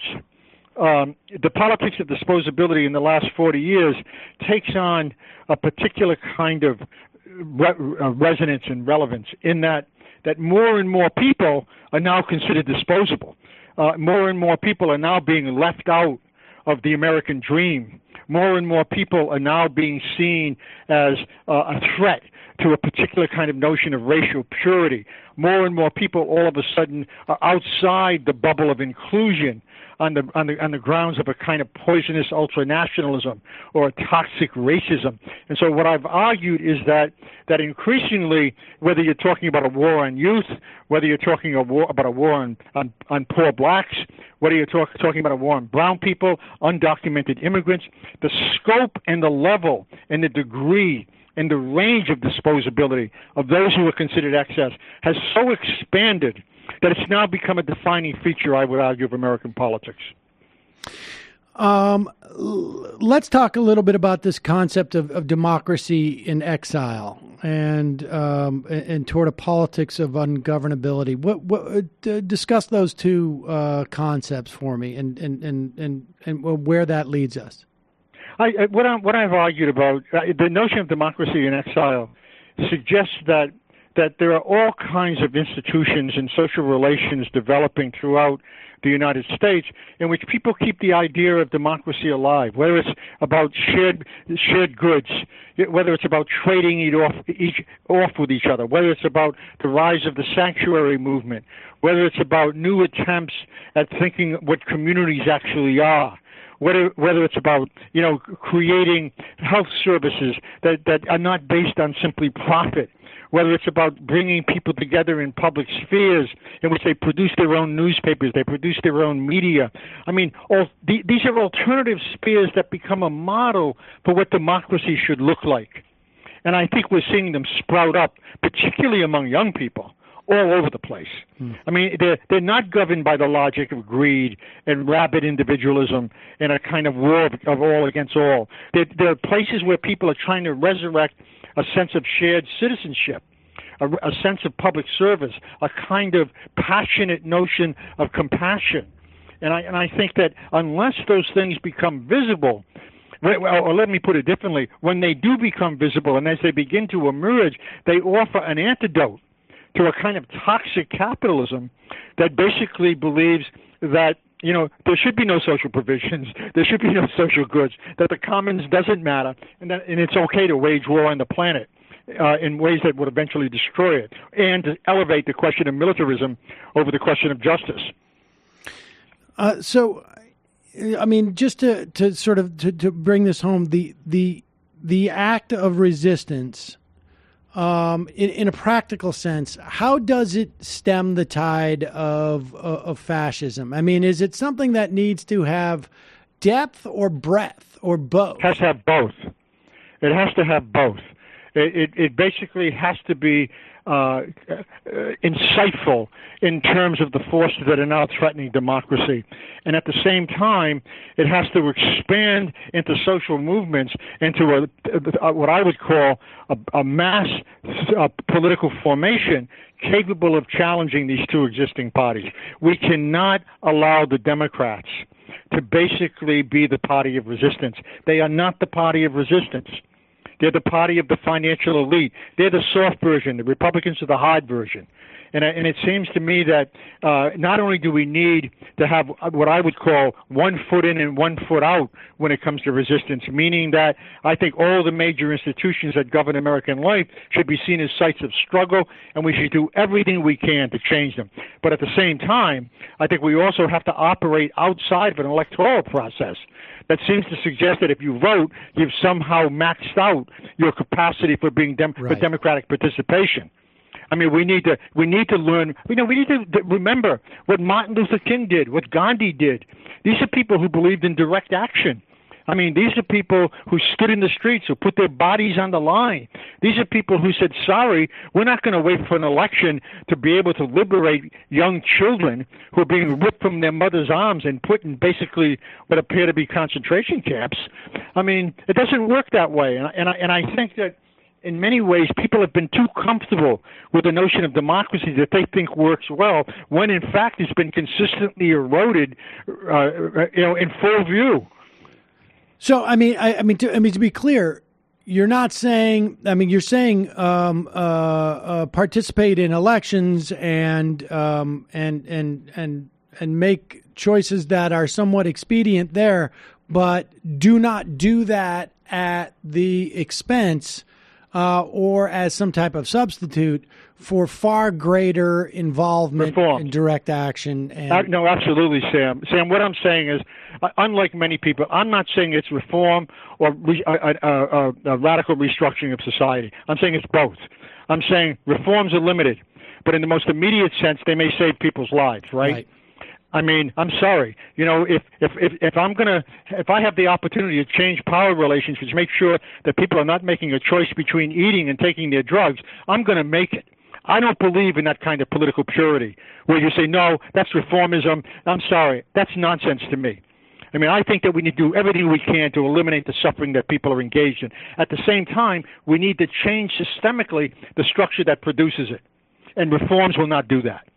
S7: um, the politics of disposability in the last forty years takes on a particular kind of re- uh, resonance and relevance in that, that more and more people are now considered disposable. Uh, more and more people are now being left out of the American dream. More and more people are now being seen as uh, a threat to a particular kind of notion of racial purity. More and more people all of a sudden are outside the bubble of inclusion on the on the on the grounds of a kind of poisonous ultranationalism or a toxic racism. And so what I've argued is that that increasingly, whether you're talking about a war on youth, whether you're talking a war, about a war on, on, on poor blacks, whether you're talk, talking about a war on brown people, undocumented immigrants, the scope and the level and the degree and the range of disposability of those who are considered excess has so expanded that it's now become a defining feature, I would argue, of American politics.
S6: Um, let's talk a little bit about this concept of, of democracy in exile and um, and toward a politics of ungovernability. What, what uh, discuss those two uh, concepts for me, and and, and, and and where that leads us.
S7: I, I, what, I, what I've argued about uh, the notion of democracy in exile suggests that that there are all kinds of institutions and social relations developing throughout the United States in which people keep the idea of democracy alive, whether it's about shared shared goods, whether it's about trading it off, each, off with each other, whether it's about the rise of the sanctuary movement, whether it's about new attempts at thinking what communities actually are, whether whether it's about, you know, creating health services that, that are not based on simply profit, whether it's about bringing people together in public spheres in which they produce their own newspapers, they produce their own media. I mean, all, the, these are alternative spheres that become a model for what democracy should look like. And I think we're seeing them sprout up, particularly among young people, all over the place. Hmm. I mean, they're, they're not governed by the logic of greed and rabid individualism and a kind of war of, of all against all. They're, they're places where people are trying to resurrect a sense of shared citizenship, a, a sense of public service, a kind of passionate notion of compassion. And I, and I think that unless those things become visible, or let me put it differently, when they do become visible and as they begin to emerge, they offer an antidote to a kind of toxic capitalism that basically believes that, you know, there should be no social provisions, there should be no social goods, that the commons doesn't matter, and that and it's okay to wage war on the planet uh, in ways that would eventually destroy it, and to elevate the question of militarism over the question of justice.
S6: Uh, so, I mean, just to, to sort of to, to bring this home, the the the act of resistance, um, in, in a practical sense, how does it stem the tide of, of of fascism? I mean, is it something that needs to have depth or breadth or both?
S7: It has to have both. It has to have both. It it, it basically has to be uh, uh, insightful in terms of the forces that are now threatening democracy. And at the same time, it has to expand into social movements, into a, a, what I would call a, a mass uh, political formation capable of challenging these two existing parties. We cannot allow the Democrats to basically be the party of resistance. They are not the party of resistance. They're the party of the financial elite. They're the soft version. The Republicans are the hard version. And, and it seems to me that uh, not only do we need to have what I would call one foot in and one foot out when it comes to resistance, meaning that I think all the major institutions that govern American life should be seen as sites of struggle, and we should do everything we can to change them. But at the same time, I think we also have to operate outside of an electoral process that seems to suggest that if you vote, you've somehow maxed out your capacity for being dem- right. for democratic participation. I mean, we need to we need to learn. You know, we need to remember what Martin Luther King did, what Gandhi did. These are people who believed in direct action. I mean, these are people who stood in the streets, who put their bodies on the line. These are people who said, sorry, we're not going to wait for an election to be able to liberate young children who are being ripped from their mother's arms and put in basically what appear to be concentration camps. I mean, it doesn't work that way. And, and, I, and I think that in many ways, people have been too comfortable with the notion of democracy that they think works well, when in fact it's been consistently eroded, uh, you know, in full view.
S6: So, I mean, I, I mean, to, I mean, to be clear, you're not saying. I mean, you're saying um, uh, uh, participate in elections and um, and and and and make choices that are somewhat expedient there, but do not do that at the expense uh, or as some type of substitute for far greater involvement
S7: Reform.
S6: in direct action. And
S7: uh, no, absolutely, Sam. Sam, what I'm saying is, uh, unlike many people, I'm not saying it's reform or re- uh, uh, uh, uh, radical restructuring of society. I'm saying it's both. I'm saying reforms are limited, but in the most immediate sense, they may save people's lives, right?
S6: right.
S7: I mean, I'm sorry. You know, if if if, if I'm gonna, if I have the opportunity to change power relations, which make sure that people are not making a choice between eating and taking their drugs, I'm gonna make it. I don't believe in that kind of political purity where you say, no, that's reformism. I'm sorry. That's nonsense to me. I mean, I think that we need to do everything we can to eliminate the suffering that people are engaged in. At the same time, we need to change systemically the structure that produces it. And reforms will not do that.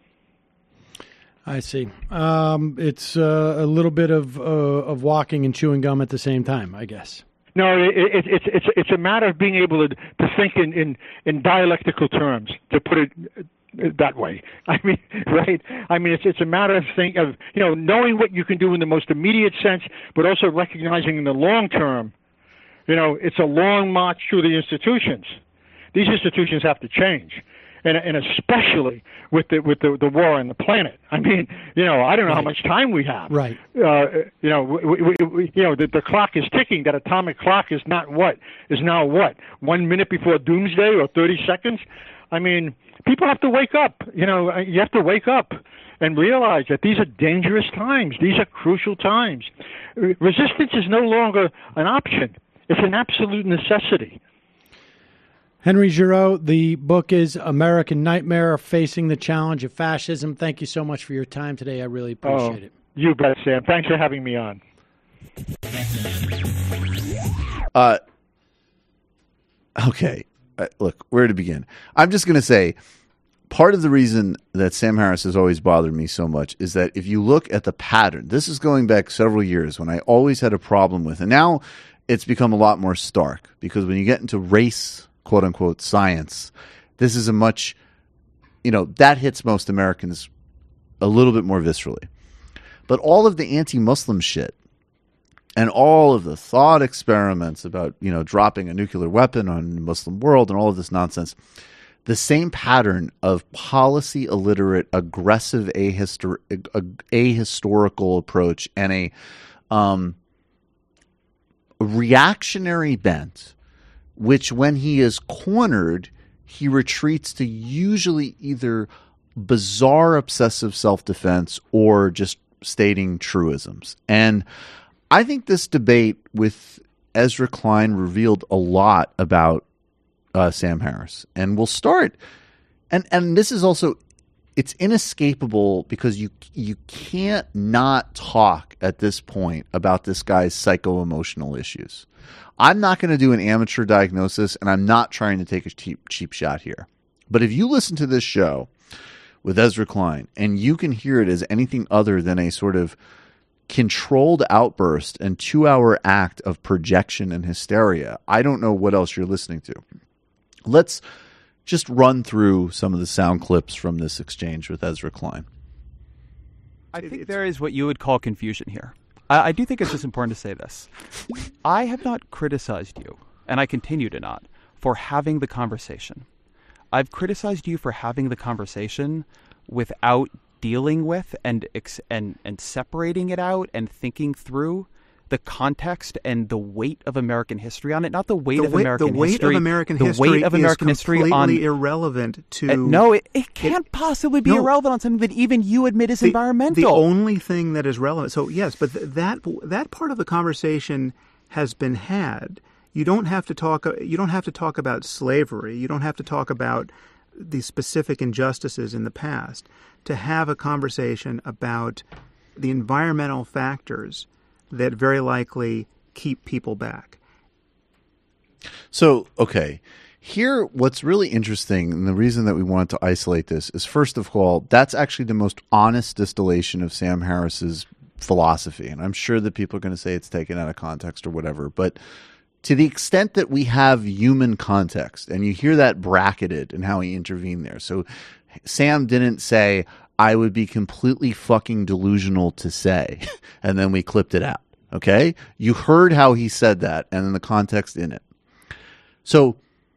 S6: I see. Um, it's uh, a little bit of uh, of walking and chewing gum at the same time, I guess.
S7: No, it, it, it's it's it's a matter of being able to to think in, in, in dialectical terms, to put it that way. I mean, right? I mean, it's it's a matter of think of you know knowing what you can do in the most immediate sense, but also recognizing in the long term. You know, it's a long march through the institutions. These institutions have to change. and and especially with the with the, the war on the planet. I mean, you know, I don't know
S6: right.
S7: how much time we have.
S6: Right.
S7: Uh, you know, we, we, we, you know, the, the clock is ticking. That atomic clock is not what is now what one minute before doomsday or thirty seconds. I mean, people have to wake up. You know, you have to wake up and realize that these are dangerous times. These are crucial times. Resistance is no longer an option. It's an absolute necessity.
S6: Henry Giroux, the book is American Nightmare, Facing the Challenge of Fascism. Thank you so much for your time today. I really appreciate
S7: oh,
S6: it.
S7: You bet, Sam. Thanks for having me on.
S8: Uh, okay. Uh, look, where to begin? I'm just going to say, part of the reason that Sam Harris has always bothered me so much is that if you look at the pattern, this is going back several years when I always had a problem with, and now it's become a lot more stark, because when you get into race, quote unquote, science, this is a much, you know, that hits most Americans a little bit more viscerally. But all of the anti-Muslim shit and all of the thought experiments about, you know, dropping a nuclear weapon on the Muslim world and all of this nonsense, the same pattern of policy illiterate, aggressive ahistor- ahistorical approach and a um, reactionary bent, which when he is cornered, he retreats to usually either bizarre obsessive self-defense or just stating truisms. And I think this debate with Ezra Klein revealed a lot about Uh, Sam Harris, and we'll start. And and this is also, it's inescapable because you you can't not talk at this point about this guy's psycho-emotional issues. I'm not going to do an amateur diagnosis, and I'm not trying to take a cheap cheap shot here. But if you listen to this show with Ezra Klein, and you can hear it as anything other than a sort of controlled outburst and two-hour act of projection and hysteria, I don't know what else you're listening to. Let's just run through some of the sound clips from this exchange with Ezra Klein.
S9: I think there is what you would call confusion here. I, I do think it's just important to say this. I have not criticized you, and I continue to not, for having the conversation. I've criticized you for having the conversation without dealing with and and and separating it out and thinking through the context and the weight of American history on it, not the weight
S10: the
S9: of
S10: weight,
S9: American
S10: the weight
S9: history.
S10: Of American
S9: the
S10: history
S9: weight of American
S10: is
S9: history
S10: completely
S9: on
S10: irrelevant to.
S9: Uh, no, it, it can't
S10: it,
S9: possibly be
S10: no,
S9: irrelevant on something that even you admit is
S10: the,
S9: environmental.
S10: The only thing that is relevant. So yes, but th- that that part of the conversation has been had. You don't have to talk. You don't have to talk about slavery. You don't have to talk about the specific injustices in the past to have a conversation about the environmental factors that very likely keep people back.
S8: So, okay, here what's really interesting, and the reason that we wanted to isolate this is, first of all, that's actually the most honest distillation of Sam Harris's philosophy. And I'm sure that people are going to say it's taken out of context or whatever, but to the extent that we have human context, and you hear that bracketed in how he intervened there. So Sam didn't say, I would be completely fucking delusional to say, and then we clipped it out. Okay? You heard how he said that and then the context in it. So,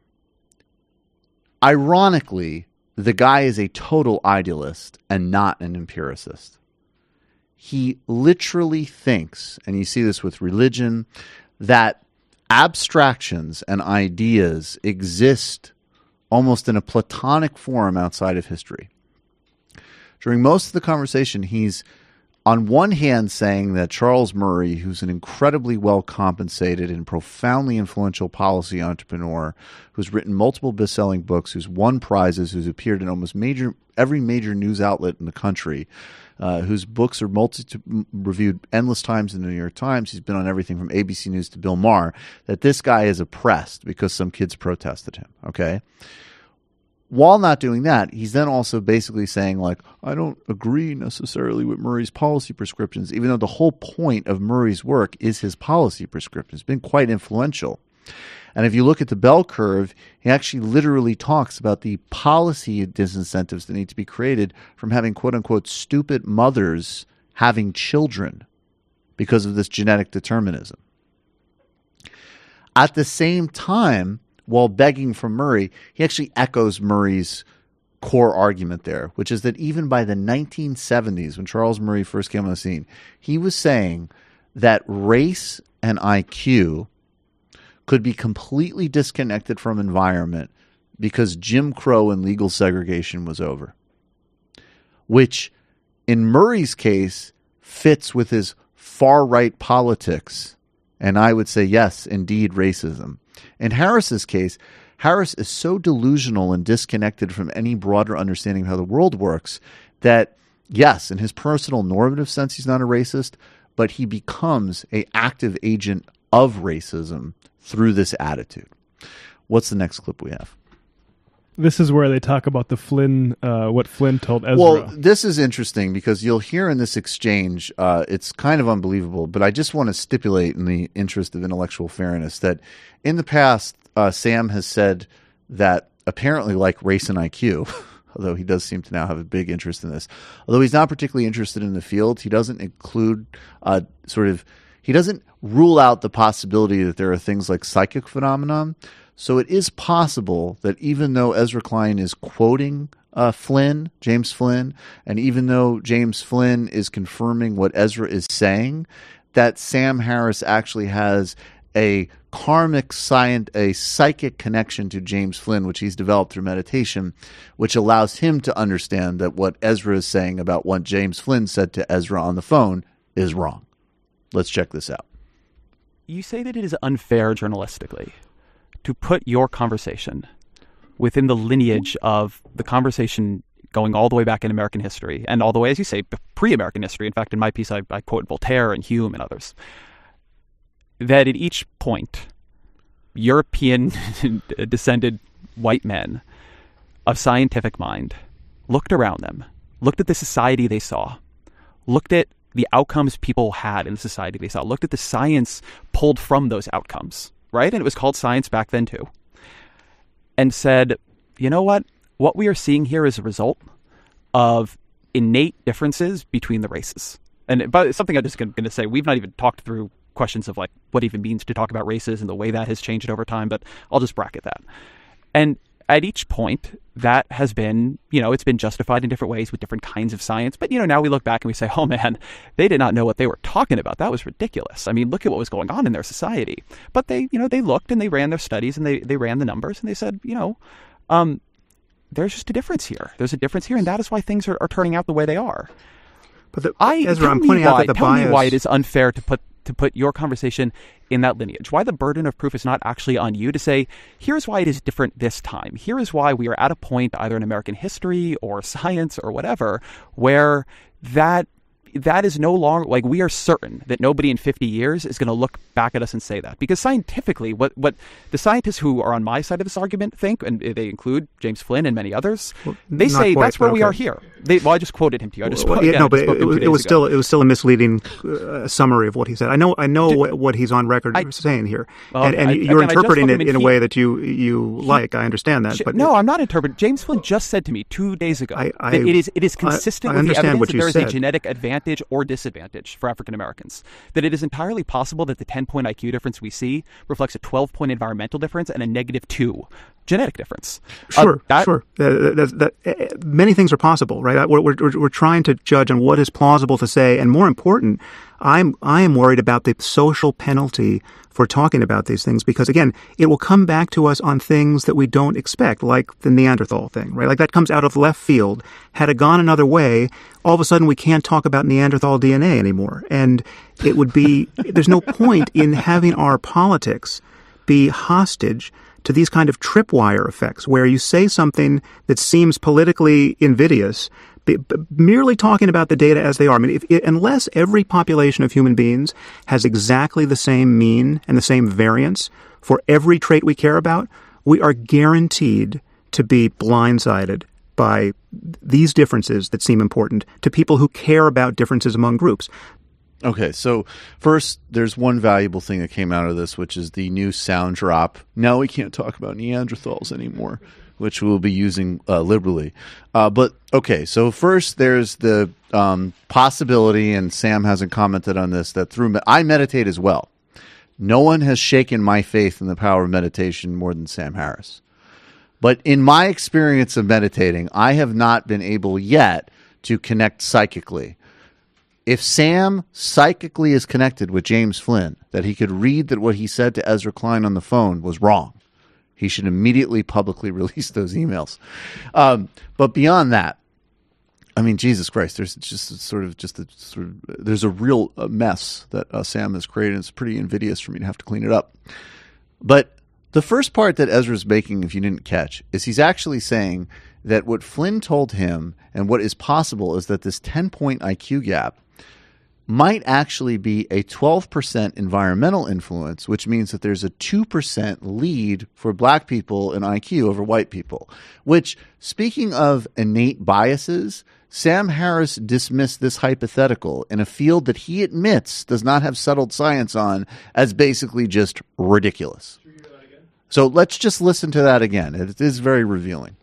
S8: ironically, the guy is a total idealist and not an empiricist. He literally thinks, and you see this with religion, that abstractions and ideas exist almost in a Platonic form outside of history. During most of the conversation, he's on one hand saying that Charles Murray, who's an incredibly well-compensated and profoundly influential policy entrepreneur, who's written multiple best-selling books, who's won prizes, who's appeared in almost major every major news outlet in the country, uh, whose books are multi reviewed endless times in the New York Times. He's been on everything from A B C News to Bill Maher, that this guy is oppressed because some kids protested him, okay? While not doing that, he's then also basically saying, like, I don't agree necessarily with Murray's policy prescriptions, even though the whole point of Murray's work is his policy prescriptions. It's been quite influential. And if you look at the bell curve, he actually literally talks about the policy disincentives that need to be created from having, quote unquote, stupid mothers having children because of this genetic determinism. At the same time, while begging from Murray, he actually echoes Murray's core argument there, which is that even by the nineteen seventies, when Charles Murray first came on the scene, he was saying that race and I Q could be completely disconnected from environment because Jim Crow and legal segregation was over, which in Murray's case fits with his far-right politics. And I would say, yes, indeed, racism. In Harris's case, Harris is so delusional and disconnected from any broader understanding of how the world works that, yes, in his personal normative sense, he's not a racist, but he becomes an active agent of racism through this attitude. What's the next clip we have?
S11: This is where they talk about the Flynn, uh, what Flynn told Ezra.
S8: Well, this is interesting because you'll hear in this exchange, uh, it's kind of unbelievable, but I just want to stipulate in the interest of intellectual fairness that in the past, uh, Sam has said that apparently like race and I Q, although he does seem to now have a big interest in this, although he's not particularly interested in the field, he doesn't include uh, sort of, he doesn't rule out the possibility that there are things like psychic phenomenon. So it is possible that even though Ezra Klein is quoting uh, Flynn, James Flynn, and even though James Flynn is confirming what Ezra is saying, that Sam Harris actually has a karmic science, a psychic connection to James Flynn, which he's developed through meditation, which allows him to understand that what Ezra is saying about what James Flynn said to Ezra on the phone is wrong. Let's check this out.
S9: You say that it is unfair journalistically to put your conversation within the lineage of the conversation going all the way back in American history, and all the way, as you say, pre-American history. In fact, in my piece, I, I quote Voltaire and Hume and others. That at each point, European-descended white men of scientific mind looked around them, looked at the society they saw, looked at the outcomes people had in the society they saw, looked at the science pulled from those outcomes, right? And it was called science back then too. And said, you know what? What we are seeing here is a result of innate differences between the races. And but it's something I'm just going to say, we've not even talked through questions of like what it even means to talk about races and the way that has changed over time, but I'll just bracket that. And at each point, that has been, you know, it's been justified in different ways with different kinds of science. But, you know, now we look back and we say, oh, man, they did not know what they were talking about. That was ridiculous. I mean, look at what was going on in their society. But they, you know, they looked and they ran their studies and they, they ran the numbers and they said, you know, um, there's just a difference here. There's a difference here. And that is why things are, are turning out the way they are.
S10: But the,
S9: I,
S10: Ezra, I'm
S9: me
S10: pointing
S9: why,
S10: out that the
S9: tell
S10: bias...
S9: me why it is unfair to put to put your conversation in that lineage, why the burden of proof is not actually on you to say, here's why it is different this time. Here is why we are at a point either in American history or science or whatever, where that that is no longer, like, we are certain that nobody in fifty years is going to look back at us and say that. Because scientifically, what, what the scientists who are on my side of this argument think, and they include James Flynn and many others, well, they say quite, that's where okay. we are here. They, well, I just quoted him to you. I just well, spoke, yeah,
S10: again,
S9: no,
S10: but
S9: it,
S10: it, it was still it was still a misleading uh, summary of what he said. I know I know Did, what, what he's on record I, saying here, well, and, and I, you're again, interpreting it in a he, way that you you he, like. I understand that, but
S9: no, I'm not interpreting. James Flynn just said to me two days ago I, I, that it is it is consistent
S10: I, I
S9: with the evidence
S10: what
S9: that
S10: you
S9: there is
S10: said.
S9: a genetic advantage or disadvantage for African Americans. That it is entirely possible that the ten-point I Q difference we see reflects a twelve-point environmental difference and a negative two genetic difference.
S10: Sure,
S9: uh, that,
S10: sure. Uh, that, that, uh, many things are possible, right? We're, we're, we're trying to judge on what is plausible to say, and more important, I'm I am worried about the social penalty for talking about these things because, again, it will come back to us on things that we don't expect, like the Neanderthal thing, right? Like that comes out of left field. Had it gone another way, all of a sudden we can't talk about Neanderthal D N A anymore. And it would be, there's no point in having our politics be hostage to these kind of tripwire effects where you say something that seems politically invidious, Be, b- merely talking about the data as they are. I mean, if, if, unless every population of human beings has exactly the same mean and the same variance for every trait we care about, we are guaranteed to be blindsided by these differences that seem important to people who care about differences among groups.
S8: Okay, so first, there's one valuable thing that came out of this, which is the new sound drop. Now we can't talk about Neanderthals anymore, which we'll be using uh, liberally. Uh, but, okay, so first there's the um, possibility, and Sam hasn't commented on this, that through me- I meditate as well. No one has shaken my faith in the power of meditation more than Sam Harris. But in my experience of meditating, I have not been able yet to connect psychically. If Sam psychically is connected with James Flynn, that he could read that what he said to Ezra Klein on the phone was wrong, he should immediately publicly release those emails. Um, but beyond that, I mean, Jesus Christ, there's just a sort of just a sort of there's a real mess that uh, Sam has created. It's pretty invidious for me to have to clean it up. But the first part that Ezra's making, if you didn't catch, is he's actually saying that what Flynn told him and what is possible is that this ten-point I Q gap might actually be a twelve percent environmental influence, which means that there's a two percent lead for black people in I Q over white people, which, speaking of innate biases, Sam Harris dismissed this hypothetical in a field that he admits does not have settled science on as basically just ridiculous. So let's just listen to that again. It is very revealing.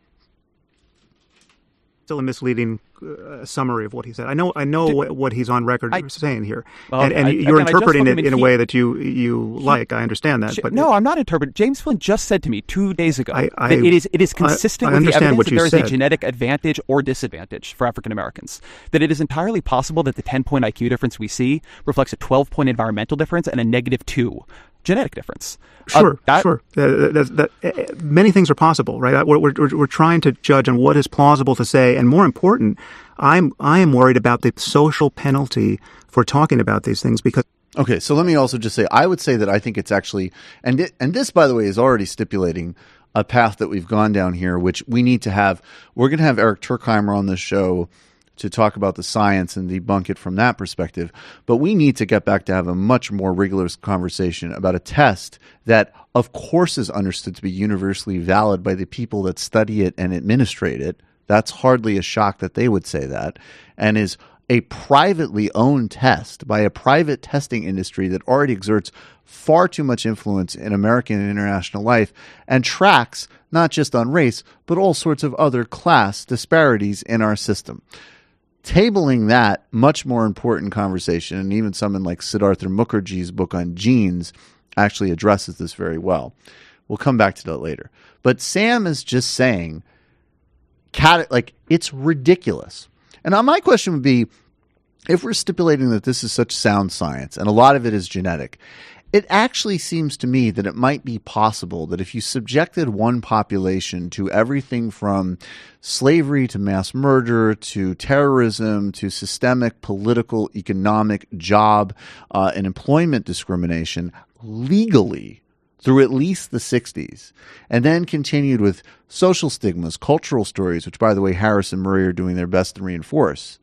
S10: Still a misleading uh, summary of what he said. I know I know Did, what, what he's on record I, saying here.
S9: Well,
S10: and and
S9: I,
S10: you're
S9: again,
S10: interpreting it in
S9: he,
S10: a way that you you he, like. I understand that. But
S9: No, I'm not interpreting. James Flynn just said to me two days ago
S10: I, I,
S9: that it is it is consistent
S10: I, I
S9: with the evidence
S10: what
S9: that
S10: you
S9: there is
S10: said.
S9: a genetic advantage or disadvantage for African Americans. That it is entirely possible that the ten-point I Q difference we see reflects a twelve-point environmental difference and a negative two genetic difference.
S10: Sure,
S9: uh, that,
S10: sure. Uh, that, that, uh, many things are possible, right? We're, we're, we're trying to judge on what is plausible to say, and more important, I'm I am worried about the social penalty for talking about these things because.
S8: Okay, so let me also just say, I would say that I think it's actually, and it, and this, by the way, is already stipulating a path that we've gone down here, which we need to have. We're going to have Eric Turkheimer on this show to talk about the science and debunk it from that perspective. But we need to get back to have a much more rigorous conversation about a test that, of course, is understood to be universally valid by the people that study it and administrate it. That's hardly a shock that they would say that, and is a privately owned test by a private testing industry that already exerts far too much influence in American and international life and tracks not just on race, but all sorts of other class disparities in our system. Tabling that much more important conversation, and even someone like Siddhartha Mukherjee's book on genes actually addresses this very well. We'll come back to that later. But Sam is just saying, cat, like, it's ridiculous. And now my question would be, if we're stipulating that this is such sound science, and a lot of it is genetic, it actually seems to me that it might be possible that if you subjected one population to everything from slavery to mass murder to terrorism to systemic political, economic, job, uh, and employment discrimination legally through at least the sixties, and then continued with social stigmas, cultural stories, which, by the way, Harris and Murray are doing their best to reinforce,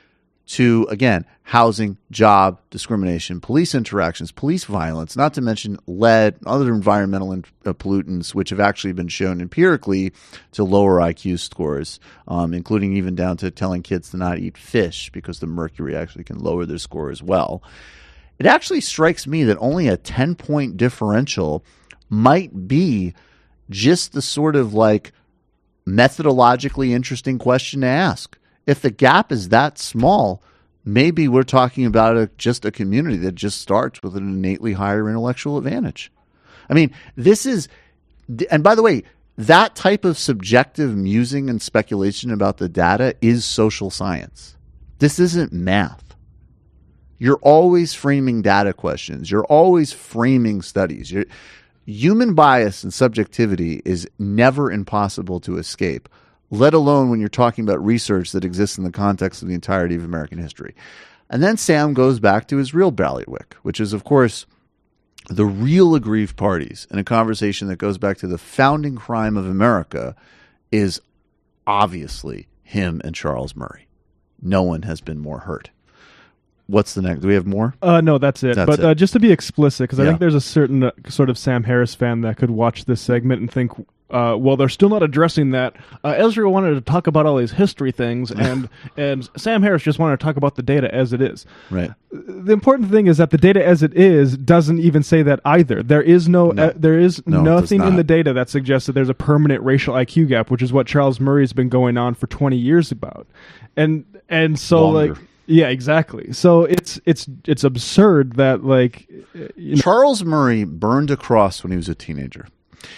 S8: to, again, housing, job, discrimination, police interactions, police violence, not to mention lead, other environmental in, uh, pollutants, which have actually been shown empirically to lower I Q scores, um, including even down to telling kids to not eat fish because the mercury actually can lower their score as well. It actually strikes me that only a ten-point differential might be just the sort of like methodologically interesting question to ask. If the gap is that small, maybe we're talking about a, just a community that just starts with an innately higher intellectual advantage. I mean, this is, and by the way, that type of subjective musing and speculation about the data is social science. This isn't math. You're always framing data questions. You're always framing studies. You're, human bias and subjectivity is never impossible to escape, let alone when you're talking about research that exists in the context of the entirety of American history. And then Sam goes back to his real bailiwick, which is, of course, the real aggrieved parties, in a conversation that goes back to the founding crime of America is obviously him and Charles Murray. No one has been more hurt. What's the next? Do we have more?
S11: Uh, no, that's it.
S8: That's
S11: but
S8: it.
S11: Uh, just to be explicit, because
S8: Yeah.
S11: I think there's a certain uh, sort of Sam Harris fan that could watch this segment and think, uh, well, they're still not addressing that. Uh, Ezra wanted to talk about all these history things, and and Sam Harris just wanted to talk about the data as it is.
S8: Right.
S11: The important thing is that the data as it is doesn't even say that either. There is no,
S8: No.
S11: uh, there is
S8: No, it does
S11: nothing in
S8: not.
S11: the data that suggests that there's a permanent racial I Q gap, which is what Charles Murray's been going on for twenty years about, and and so
S8: Longer.
S11: like. Yeah, exactly. So it's it's it's absurd that like you know,
S8: Charles Murray burned a cross when he was a teenager.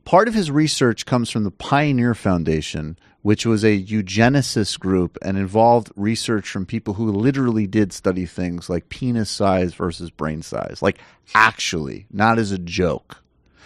S8: part of his research comes from the Pioneer Foundation, which was a eugenicist group and involved research from people who literally did study things like penis size versus brain size, like actually, not as a joke.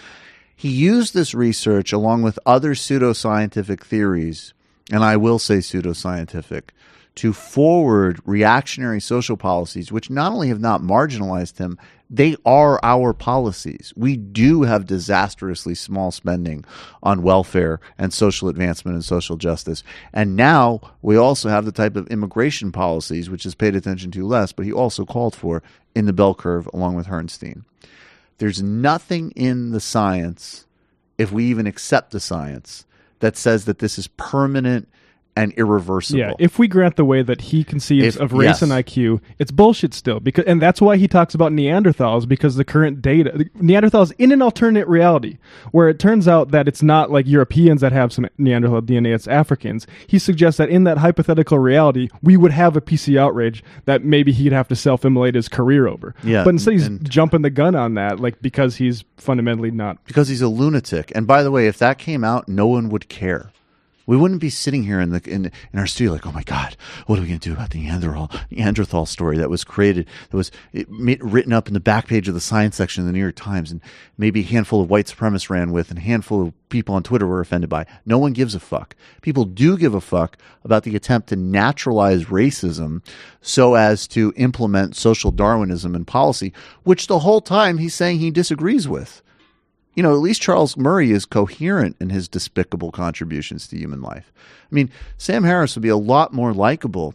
S8: He used this research along with other pseudoscientific theories, and I will say pseudoscientific, to forward reactionary social policies, which not only have not marginalized him, they are our policies. We do have disastrously small spending on welfare and social advancement and social justice. And now we also have the type of immigration policies, which is paid attention to less, but he also called for in the bell curve along with Herrnstein. There's nothing in the science, if we even accept the science, that says that this is permanent and irreversible.
S11: Yeah, if we grant the way that he conceives
S8: If-
S11: of race
S8: yes.
S11: and I Q, it's bullshit still. Because, and that's why he talks about Neanderthals, because the current data, Neanderthals in an alternate reality, where it turns out that it's not like Europeans that have some Neanderthal D N A, it's Africans. He suggests that in that hypothetical reality, we would have a P C outrage that maybe he'd have to self-immolate his career over.
S8: Yeah,
S11: but instead he's
S8: and-
S11: jumping the gun on that, like because he's fundamentally not.
S8: Because he's a lunatic. And by the way, if that came out, no one would care. We wouldn't be sitting here in the in, in our studio like, oh my God, what are we going to do about the Neanderthal Neanderthal story that was created, that was it, written up in the back page of the science section of the New York Times, and maybe a handful of white supremacists ran with, and a handful of people on Twitter were offended by. No one gives a fuck. People do give a fuck about the attempt to naturalize racism so as to implement social Darwinism in policy, which the whole time he's saying he disagrees with. You know, at least Charles Murray is coherent in his despicable contributions to human life. I mean, Sam Harris would be a lot more likable,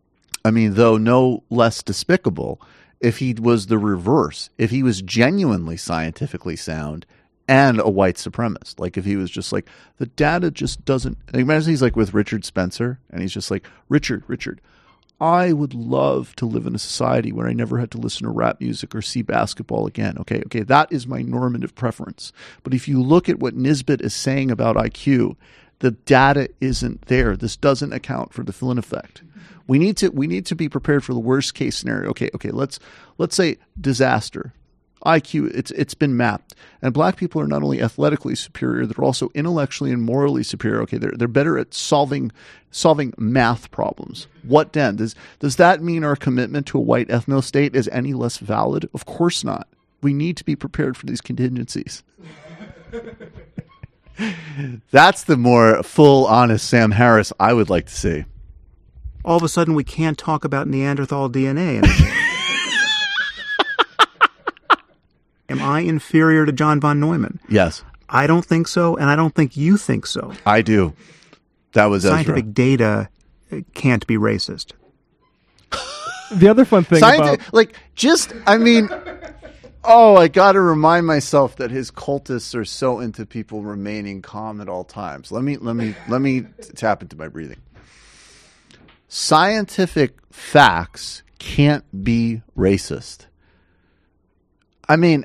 S8: I mean, though no less despicable, if he was the reverse, if he was genuinely scientifically sound and a white supremacist. Like if he was just like, the data just doesn't, imagine he's like with Richard Spencer, and he's just like, Richard, Richard, I would love to live in a society where I never had to listen to rap music or see basketball again. Okay, okay, that is my normative preference. But if you look at what Nisbet is saying about I Q, the data isn't there. This doesn't account for the Flynn effect. We need to we need to be prepared for the worst case scenario. Okay, okay, let's let's say disaster. I Q, it's it's been mapped. And black people are not only athletically superior, they're also intellectually and morally superior. Okay, they're they're better at solving solving math problems. What then? Does does that mean our commitment to a white ethno state is any less valid? Of course not. We need to be prepared for these contingencies. That's the more full, honest Sam Harris I would like to see.
S10: All of a sudden, we can't talk about Neanderthal D N A anymore. Am I inferior to John von Neumann?
S8: Yes.
S10: I don't think so, and I don't think you think so.
S8: I do. That was
S10: Scientific
S8: Ezra.
S10: data can't be racist.
S11: The other fun thing
S8: Scienti-
S11: about...
S8: like, just, I mean, oh, I got to remind myself that his cultists are so into people remaining calm at all times. Let me, let me, let me tap into my breathing. Scientific facts can't be racist. I mean,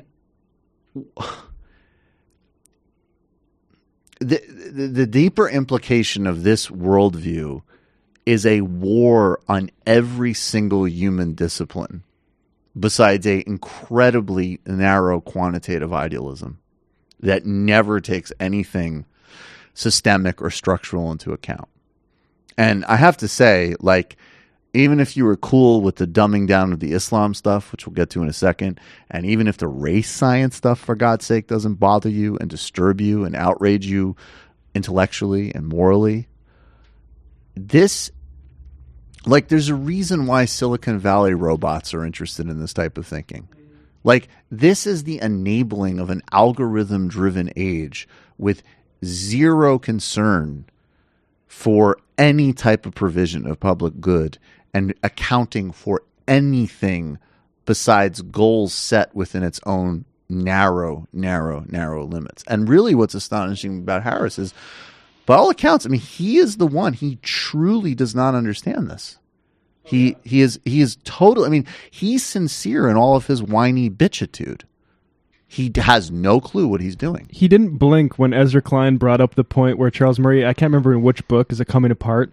S8: the, the the deeper implication of this worldview is a war on every single human discipline, besides a incredibly narrow quantitative idealism that never takes anything systemic or structural into account. And I have to say, like, even if you were cool with the dumbing down of the Islam stuff, which we'll get to in a second, and even if the race science stuff, for God's sake, doesn't bother you and disturb you and outrage you intellectually and morally, this, like, there's a reason why Silicon Valley robots are interested in this type of thinking. Like, this is the enabling of an algorithm-driven age with zero concern for any type of provision of public good and accounting for anything besides goals set within its own narrow, narrow, narrow limits. And really what's astonishing about Harris is, by all accounts, I mean, he is the one, he truly does not understand this. He he is he is total, I mean, he's sincere in all of his whiny bitchitude. He has no clue what he's doing.
S11: He didn't blink when Ezra Klein brought up the point where Charles Murray, I can't remember in which book, is it Coming Apart,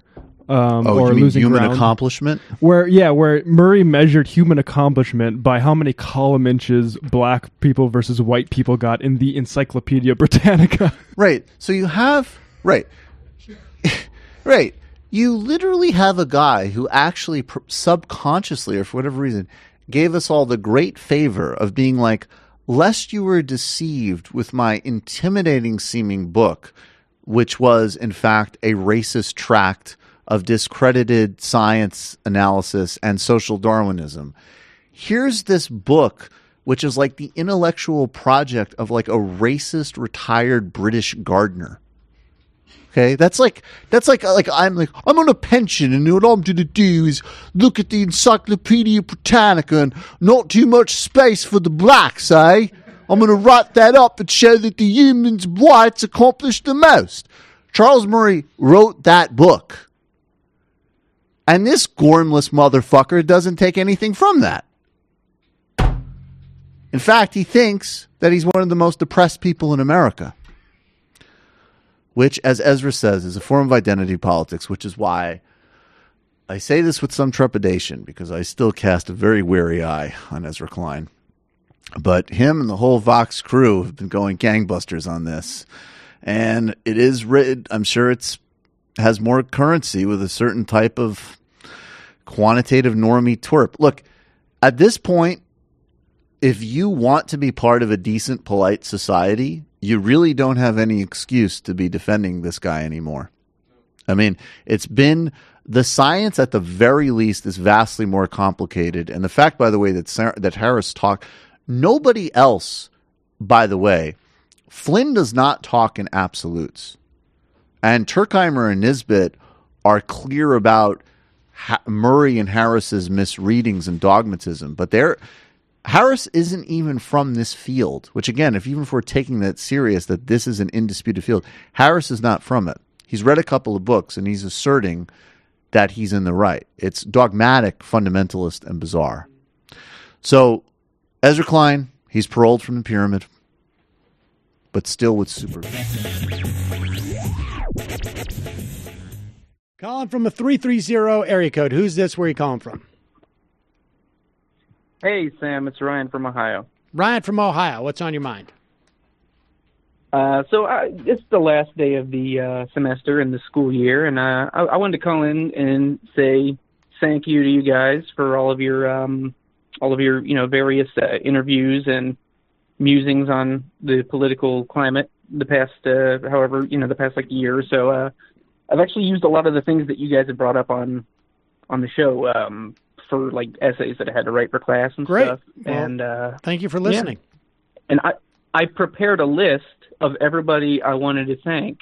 S11: Um,
S8: oh,
S11: or
S8: you mean
S11: losing
S8: human
S11: ground.
S8: accomplishment?
S11: Where yeah, where Murray measured human accomplishment by how many column inches black people versus white people got in the Encyclopedia Britannica.
S8: Right. So you have right, right. You literally have a guy who actually pr- subconsciously, or for whatever reason, gave us all the great favor of being like, lest you were deceived with my intimidating seeming book, which was in fact a racist tract of discredited science analysis and social Darwinism. Here's this book, which is like the intellectual project of like a racist retired British gardener. Okay, that's like that's like like I'm like I'm on a pension, and what I'm going to do is look at the Encyclopedia Britannica and not too much space for the blacks, eh? I'm going to write that up and show that the humans whites accomplished the most. Charles Murray wrote that book, and this gormless motherfucker doesn't take anything from that. In fact, he thinks that he's one of the most oppressed people in America. Which, as Ezra says, is a form of identity politics, which is why I say this with some trepidation, because I still cast a very wary eye on Ezra Klein. But him and the whole Vox crew have been going gangbusters on this. And it is written, I'm sure it's has more currency with a certain type of quantitative normie twerp. Look, at this point, if you want to be part of a decent, polite society, you really don't have any excuse to be defending this guy anymore. I mean, it's been the science at the very least is vastly more complicated. And the fact, by the way, that Sarah, that Harris talked, nobody else, by the way, Flynn does not talk in absolutes. And Turkheimer and Nisbet are clear about ha- Murray and Harris's misreadings and dogmatism, but they're Harris isn't even from this field, which again, if even if we're taking that serious, that this is an indisputed field, Harris is not from it. He's read a couple of books and he's asserting that he's in the right. It's dogmatic, fundamentalist, and bizarre. So Ezra Klein, he's paroled from the pyramid, but still with super.
S6: Calling from a three three zero area code. Who's this? Where are you calling from?
S12: Hey, Sam, it's Ryan from Ohio.
S6: Ryan from Ohio. What's on your mind?
S12: Uh, so I, it's the last day of the uh, semester in the school year, and uh, I, I wanted to call in and say thank you to you guys for all of your um, all of your you know various uh, interviews and musings on the political climate the past uh, however you know the past like year or so. Uh, I've actually used a lot of the things that you guys have brought up on on the show. Um, for like essays that I had to write for class and
S6: Great.
S12: stuff.
S6: Well,
S12: and uh,
S6: thank you for listening.
S12: Yeah. And I, I prepared a list of everybody I wanted to thank.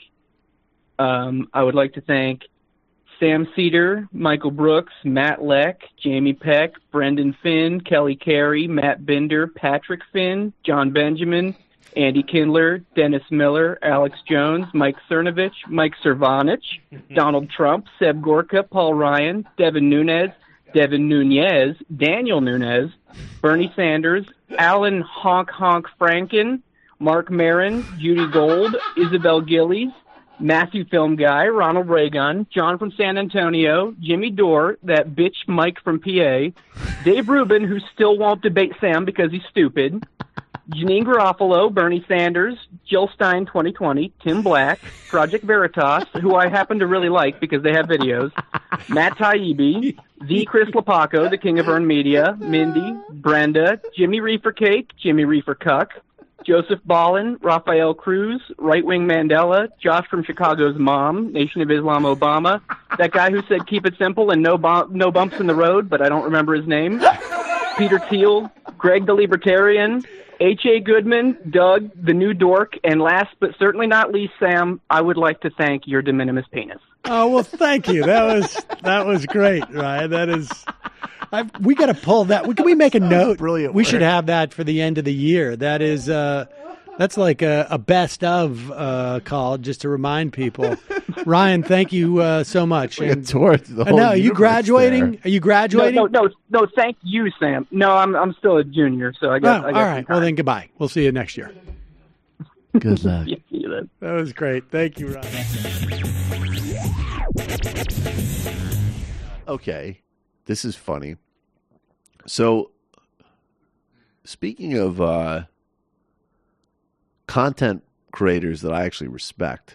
S12: Um, I would like to thank Sam Cedar, Michael Brooks, Matt Leck, Jamie Peck, Brendan Finn, Kelly Carey, Matt Binder, Patrick Finn, John Benjamin, Andy Kindler, Dennis Miller, Alex Jones, Mike Cernovich, Mike Cervanich, Donald Trump, Seb Gorka, Paul Ryan, Devin Nunes, Devin Nunez, Daniel Nunez, Bernie Sanders, Alan Honk Honk Franken, Mark Marin, Judy Gold, Isabel Gillies, Matthew Film Guy, Ronald Reagan, John from San Antonio, Jimmy Dore, that bitch Mike from P A, Dave Rubin, who still won't debate Sam because he's stupid, Janine Garofalo, Bernie Sanders, Jill Stein twenty twenty, Tim Black, Project Veritas, who I happen to really like because they have videos, Matt Taibbi, the Chris Lapaco, the king of earned media, Mindy, Brenda, Jimmy Reefer Cake, Jimmy Reefer Cuck, Joseph Ballin, Rafael Cruz, Right Wing Mandela, Josh from Chicago's mom, Nation of Islam Obama, that guy who said keep it simple and no bump, no bumps in the road, but I don't remember his name, Peter Thiel, Greg the Libertarian, H A. Goodman, Doug, the new dork, and last but certainly not least, Sam, I would like to thank your de minimis penis.
S6: Oh, well, thank you. That was that was great, Ryan. That is, I've, we got to pull that. Can we make a note?
S8: Brilliant.
S6: We
S8: work.
S6: should have that for the end of the year. That is, uh, that's like a, a best of uh, call, just to remind people. Ryan, thank you uh, so much.
S8: We
S6: and,
S8: towards the whole
S6: now, are you
S8: universe
S6: graduating?
S8: there.
S6: Are you graduating?
S12: No, no, no, no, thank you, Sam. No, I'm I'm still a junior, so I got.
S6: Oh,
S12: I got
S6: all right. Well, then goodbye. We'll see you next year.
S8: Good luck.
S12: Yeah, see you
S13: then.
S6: That was great. Thank you, Ron.
S14: Okay, this is funny. So, speaking of uh, content creators that I actually respect,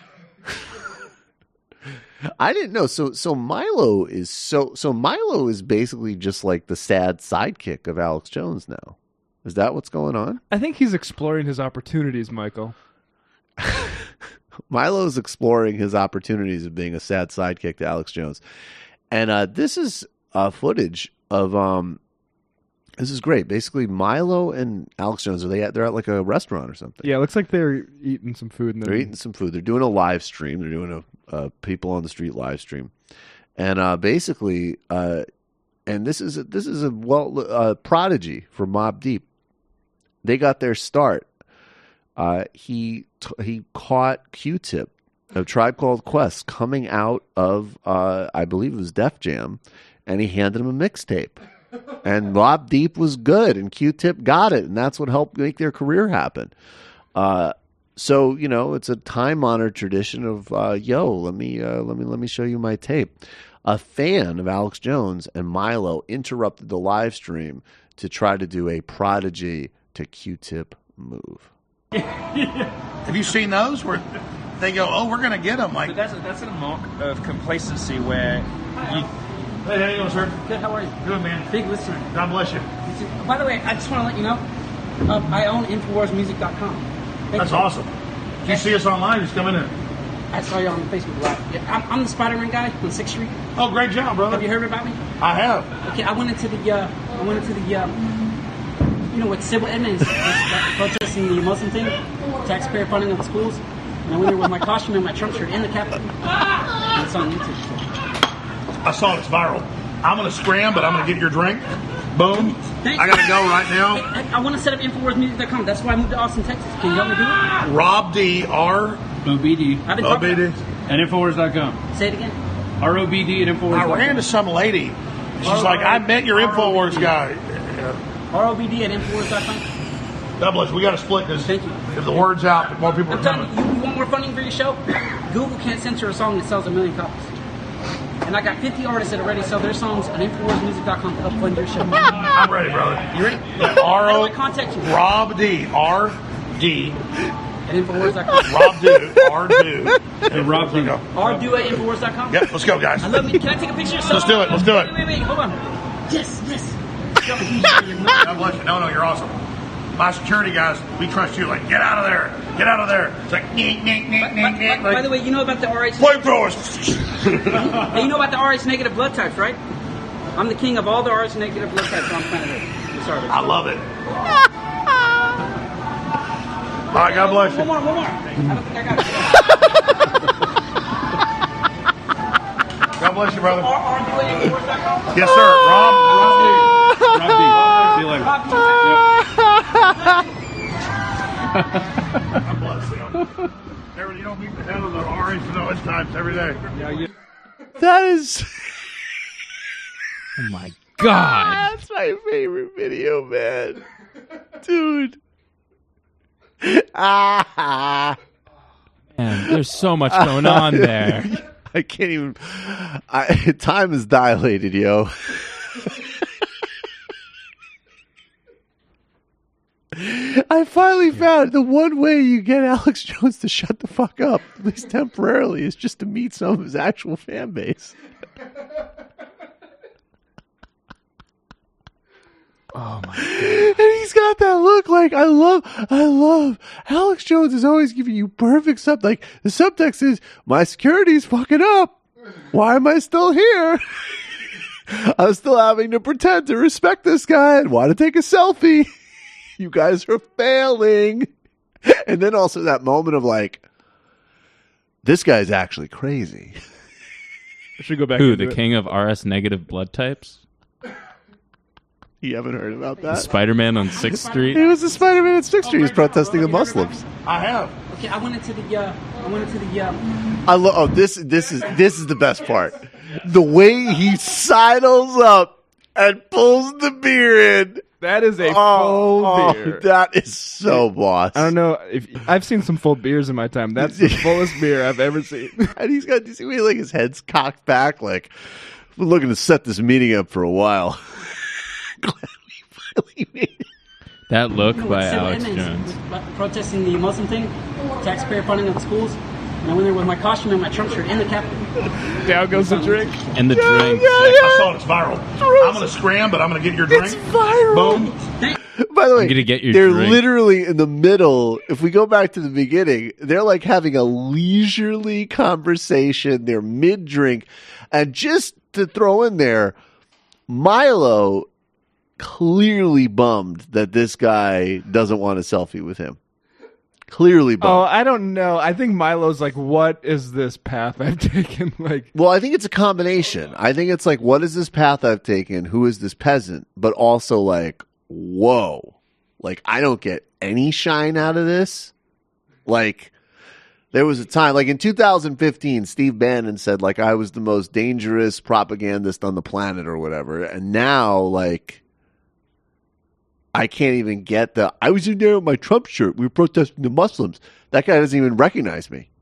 S14: I didn't know. So, so Milo is so so Milo is basically just like the sad sidekick of Alex Jones now. Is that what's going on?
S11: I think he's exploring his opportunities, Michael.
S14: Milo's exploring his opportunities of being a sad sidekick to Alex Jones. And uh, this is uh, footage of um, this is great. Basically, Milo and Alex Jones are they at? They're at like a restaurant or something.
S11: Yeah, it looks like they're eating some food. And
S14: they're eating some food. They're doing a live stream. They're doing a, a people on the street live stream, and uh, basically, uh, and this is a, this is a well uh, prodigy for Mobb Deep. They got their start. Uh, he t- he caught Q-Tip of Tribe Called Quest coming out of uh, I believe it was Def Jam, and he handed him a mixtape. And Mobb Deep was good, and Q-Tip got it, and that's what helped make their career happen. Uh, so you know, it's a time-honored tradition of uh, yo, let me uh, let me let me show you my tape. A fan of Alex Jones and Milo interrupted the live stream to try to do a Prodigy to Q-Tip move.
S15: Have you seen those where they go, "Oh, we're going to get them"? Like
S16: but that's a, that's a mark of complacency where you.
S15: Hey, how you doing, sir?
S17: Good. How are you?
S15: Good, man.
S17: Big listener.
S15: God bless you.
S17: By the way, I just want to let you know, uh, I own Infowars Music dot com.
S15: That's you. Awesome. Did you see us online? Just come in there.
S17: I saw you on Facebook Live. Yeah, I'm, I'm the Spider-Man guy on sixth Street.
S15: Oh, great job, brother.
S17: Have you heard about me?
S15: I have.
S17: Okay, I went into the. Uh, I went into the. Uh, you know what Sybil Edmonds protesting the Muslim thing, taxpayer funding of the schools, and I went there with my costume and my Trump shirt in the Capitol. And it's on YouTube.
S15: I saw it's viral. I'm going to scram, but I'm going to get your drink. Boom. Thanks. I got to go right now.
S17: Hey, I, I want to set up Infowars Music dot com. That's why I moved to Austin, Texas. Can you help me do it?
S15: Rob D. R.
S16: O B D.
S17: I've been
S15: O B D.
S16: At Infowars dot com.
S17: Say it again.
S16: R O B D at Infowars dot com.
S15: I ran to some lady. She's like, I met your Infowars guy.
S17: R O B D at Infowars dot com.
S15: God bless. We got to split this. Thank you. If the word's out, more people
S17: I'm
S15: are
S17: telling
S15: coming.
S17: you, you want more funding for your show? Google can't censor a song that sells a million copies. And I got fifty artists that already sell their songs on Infowars Music dot com to help fund your show.
S15: I'm ready, brother.
S17: You ready?
S15: Yeah, R O.
S17: How do I contact you?
S15: Rob D. R D.
S17: At Infowars dot com.
S15: Rob Do. R Do.
S16: Hey, Rob Do.
S17: R Do at Infowars dot com.
S15: Yep, let's go, guys.
S17: I love me. Can I take a picture of
S15: Let's do it. Let's do it.
S17: Wait, wait, wait. Hold on. Yes, yes.
S15: God bless you. No, no, you're awesome. My security guys, we trust you. Like, get out of there. Get out of there. It's like, neek, neek, neek, neek, neek.
S17: By the way, you know about the R H...
S15: Flamethrowers.
S17: Hey, you know about the R H negative blood types, right? I'm the king of all the R H negative blood types on planet Earth. Sorry.
S15: I love it. All right, God bless you.
S17: One more, one more. I don't think I got it.
S15: God bless you, brother.
S17: R R D A Infowars dot com?
S15: Yes, sir. Rob. Rob D.
S16: Rob D. See you later.
S17: Rob D.
S15: God bless you. Every- You don't meet the head of the R H no types every day.
S16: Yeah, yeah.
S14: That is.
S11: Oh my God.
S14: That's my favorite video, man. Dude. Ah.
S18: Man, there's so much going on there.
S14: I can't even. I, time is dilated, yo. I finally found the one way you get Alex Jones to shut the fuck up, at least temporarily, is just to meet some of his actual fan base.
S11: Oh my God.
S14: And he's got that look like, I love, I love, Alex Jones is always giving you perfect sub, like, the subtext is, my security's fucking up. Why am I still here? I'm still having to pretend to respect this guy and want to take a selfie. You guys are failing. And then also that moment of like, this guy's actually crazy.
S11: I should go back.
S18: Who,
S11: into
S18: the
S11: it.
S18: king of R S negative blood types?
S14: You haven't heard about that?
S18: Spider-Man on sixth Street?
S14: He was the Spider-Man on sixth Street. He's protesting the Muslims.
S15: I have.
S17: Okay, I went into the, uh, I went into the, uh...
S14: I love, oh, this, this is, this is the best part. The way he sidles up and pulls the beer in
S11: That is a
S14: Oh,
S11: full
S14: oh,
S11: beer.
S14: that is so boss.
S11: I don't know if I've seen some full beers in my time. That's the fullest beer I've ever seen.
S14: And he's got, you see, like his head's cocked back, like we're looking to set this meeting up for a while. Glad we finally made it.
S18: That look
S17: You know,
S18: by
S17: with civil
S18: Alex
S17: inmates,
S18: Jones.
S17: with- protesting the Muslim thing, taxpayer funding of the schools. And I went there with my costume and my Trump shirt in the Capitol.
S11: Down goes the drink.
S18: And the
S15: Yeah,
S18: drink.
S15: yeah, yeah. I saw it. It's viral. I'm going to scram, but I'm going to get your drink.
S14: It's viral.
S15: Boom.
S14: By the way,
S18: I'm gonna get your
S14: they're
S18: drink.
S14: literally in the middle. If we go back to the beginning, they're like having a leisurely conversation. They're mid drink. And just to throw in there, Milo clearly bummed that this guy doesn't want a selfie with him. Clearly bummed.
S11: Oh, I don't know. I think Milo's like, what is this path I've taken? Like,
S14: Well, I think it's a combination. I think it's like, what is this path I've taken? Who is this peasant? But also like, whoa, like I don't get any shine out of this. Like there was a time, like in two thousand fifteen, Steve Bannon said like I was the most dangerous propagandist on the planet or whatever. And now like I can't even get the, I was in there with my Trump shirt. We were protesting the Muslims. That guy doesn't even recognize me.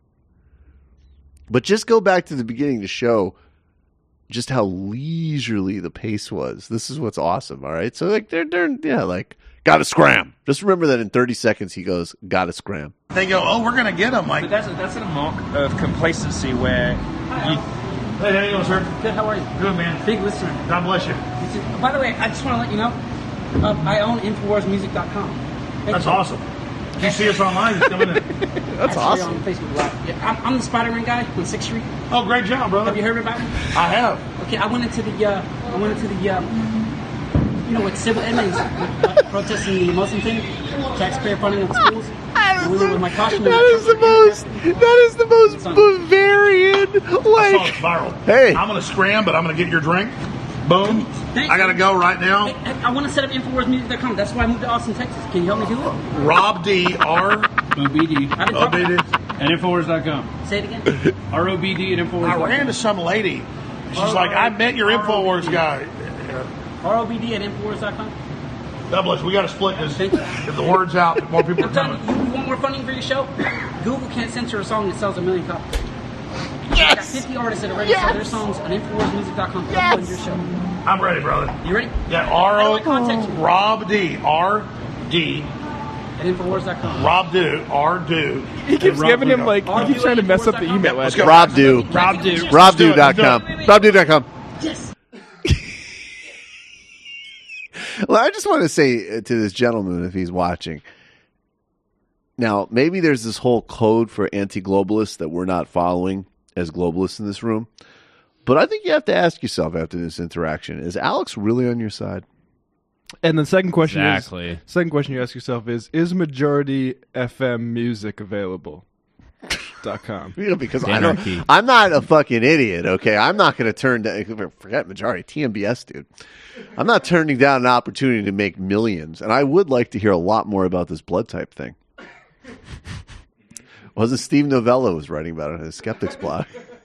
S14: But just go back to the beginning to show just how leisurely the pace was. This is what's awesome. All right. So like they're, they're yeah, like gotta scram. Just remember that in thirty seconds he goes, gotta scram.
S15: They go, oh, we're going to get them. Like,
S16: But that's a, that's a mark of complacency where you.
S15: hey, how you doing, sir?
S17: Good, how are you?
S15: Good, man.
S17: Big listener.
S15: God bless you.
S17: You too. By the way, I just want to let you know, uh, I own Infowars Music dot com.
S15: That's awesome. Did you see us online? Just come in.
S17: That's awesome. On Facebook Live. Yeah, I'm, I'm the Spider-Man guy on Sixth Street.
S15: Oh, great job, brother.
S17: Have you heard about me?
S15: I have.
S17: Okay, I went into the, uh, I went into the, um, you know, with civil inmates uh, protesting the Muslim thing, taxpayer funding of the schools. I went there with my costume. and my
S14: That is the
S17: Trump shirt in
S14: most, that is the most Bavarian,
S15: I saw
S14: like,
S15: it's viral.
S14: Hey.
S15: I'm going to scram, but I'm going to get your drink. Boom. I got to go right now.
S17: Hey, hey, I want to set up Infowars Music dot com. That's why I moved to Austin, Texas. Can you help me do it?
S15: Rob D, R.
S13: O B D.
S17: I've been talking-
S15: O B D.
S13: And Infowars dot com.
S17: Say it again.
S13: R O B D and Infowars.
S15: I ran to some lady. She's like, I met your Infowars guy.
S17: R O B D at Infowars dot com.
S15: God bless. We got to split this. Get the words out. More people are
S17: I'm telling
S15: coming.
S17: you, you want more funding for your show? Google can't censor a song that sells a million copies.
S14: Yes!
S17: I got fifty artists that already
S14: Yes!
S17: sell their songs on Infowars Music dot com.
S14: Yes!
S17: Yes! Your show.
S15: I'm ready, brother.
S17: You ready?
S15: Yeah, R
S17: How do I contact
S15: O.
S17: you?
S15: Rob D. R D.
S17: At Infowars dot com.
S15: Rob Do. R Do.
S11: he keeps giving him like, he keeps trying to mess up the email
S15: Let's
S11: address.
S15: go.
S14: Rob Do.
S11: Rob Do.
S14: Rob Do dot com. Rob Do dot com.
S17: Yes.
S14: Well, I just want to say to this gentleman, if he's watching, now maybe there's this whole code for anti-globalists that we're not following as globalists in this room, but I think you have to ask yourself after this interaction: is Alex really on your side?
S11: And the second question
S18: Exactly.
S11: is, second question you ask yourself is, is Majority F M music available? Dot com.
S14: You know, because I don't,
S18: Anarchy.
S14: I'm not a fucking idiot. Okay, I'm not going to turn down. Forget Majority T M B S, dude. I'm not turning down an opportunity to make millions, and I would like to hear a lot more about this blood type thing. Wasn't Steve Novella was writing about it on his Skeptics blog?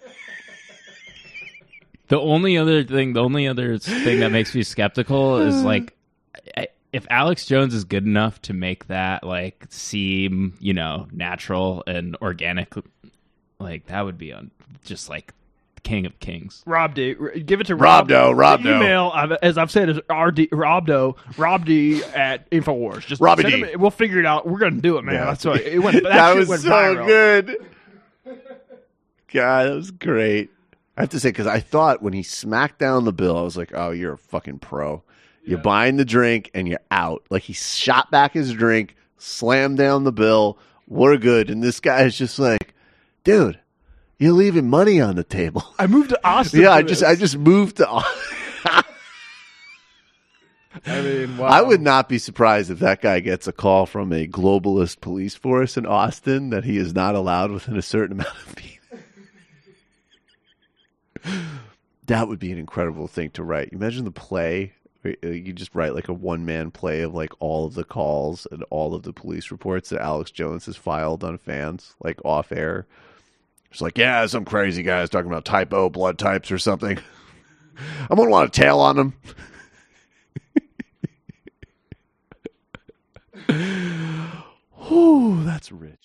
S18: The only other thing, the only other thing that makes me skeptical is like, I, if Alex Jones is good enough to make that like seem, you know, natural and organic, like that would be on just like King of Kings.
S11: Rob D. Give it to
S14: Rob
S11: Rob.
S14: Do, Rob
S11: the
S14: Do.
S11: email, I've- as I've said, is R D Rob Do, Rob D at Infowars. Just
S14: Robbie
S11: send
S14: D.
S11: him- We'll figure it out. We're gonna do it, man.
S14: Yeah.
S11: That's what it went. That,
S14: That
S11: shit
S14: was
S11: went
S14: so
S11: viral.
S14: good. God, that was great. I have to say, because I thought when he smacked down the bill, I was like, oh, you're a fucking pro. You're buying the drink and you're out. Like he shot back his drink, slammed down the bill. We're good. And this guy is just like, dude, you're leaving money on the table.
S11: I moved to Austin.
S14: Yeah,
S11: for
S14: I just
S11: this.
S14: I just moved to Austin.
S11: I mean, wow.
S14: I would not be surprised if that guy gets a call from a globalist police force in Austin that he is not allowed within a certain amount of people. That would be an incredible thing to write. Imagine the play. You just write like a one-man play of like all of the calls and all of the police reports that Alex Jones has filed on fans, like off air. It's like, yeah, some crazy guy's talking about type O blood types or something. I'm going to want a tail on him. rich.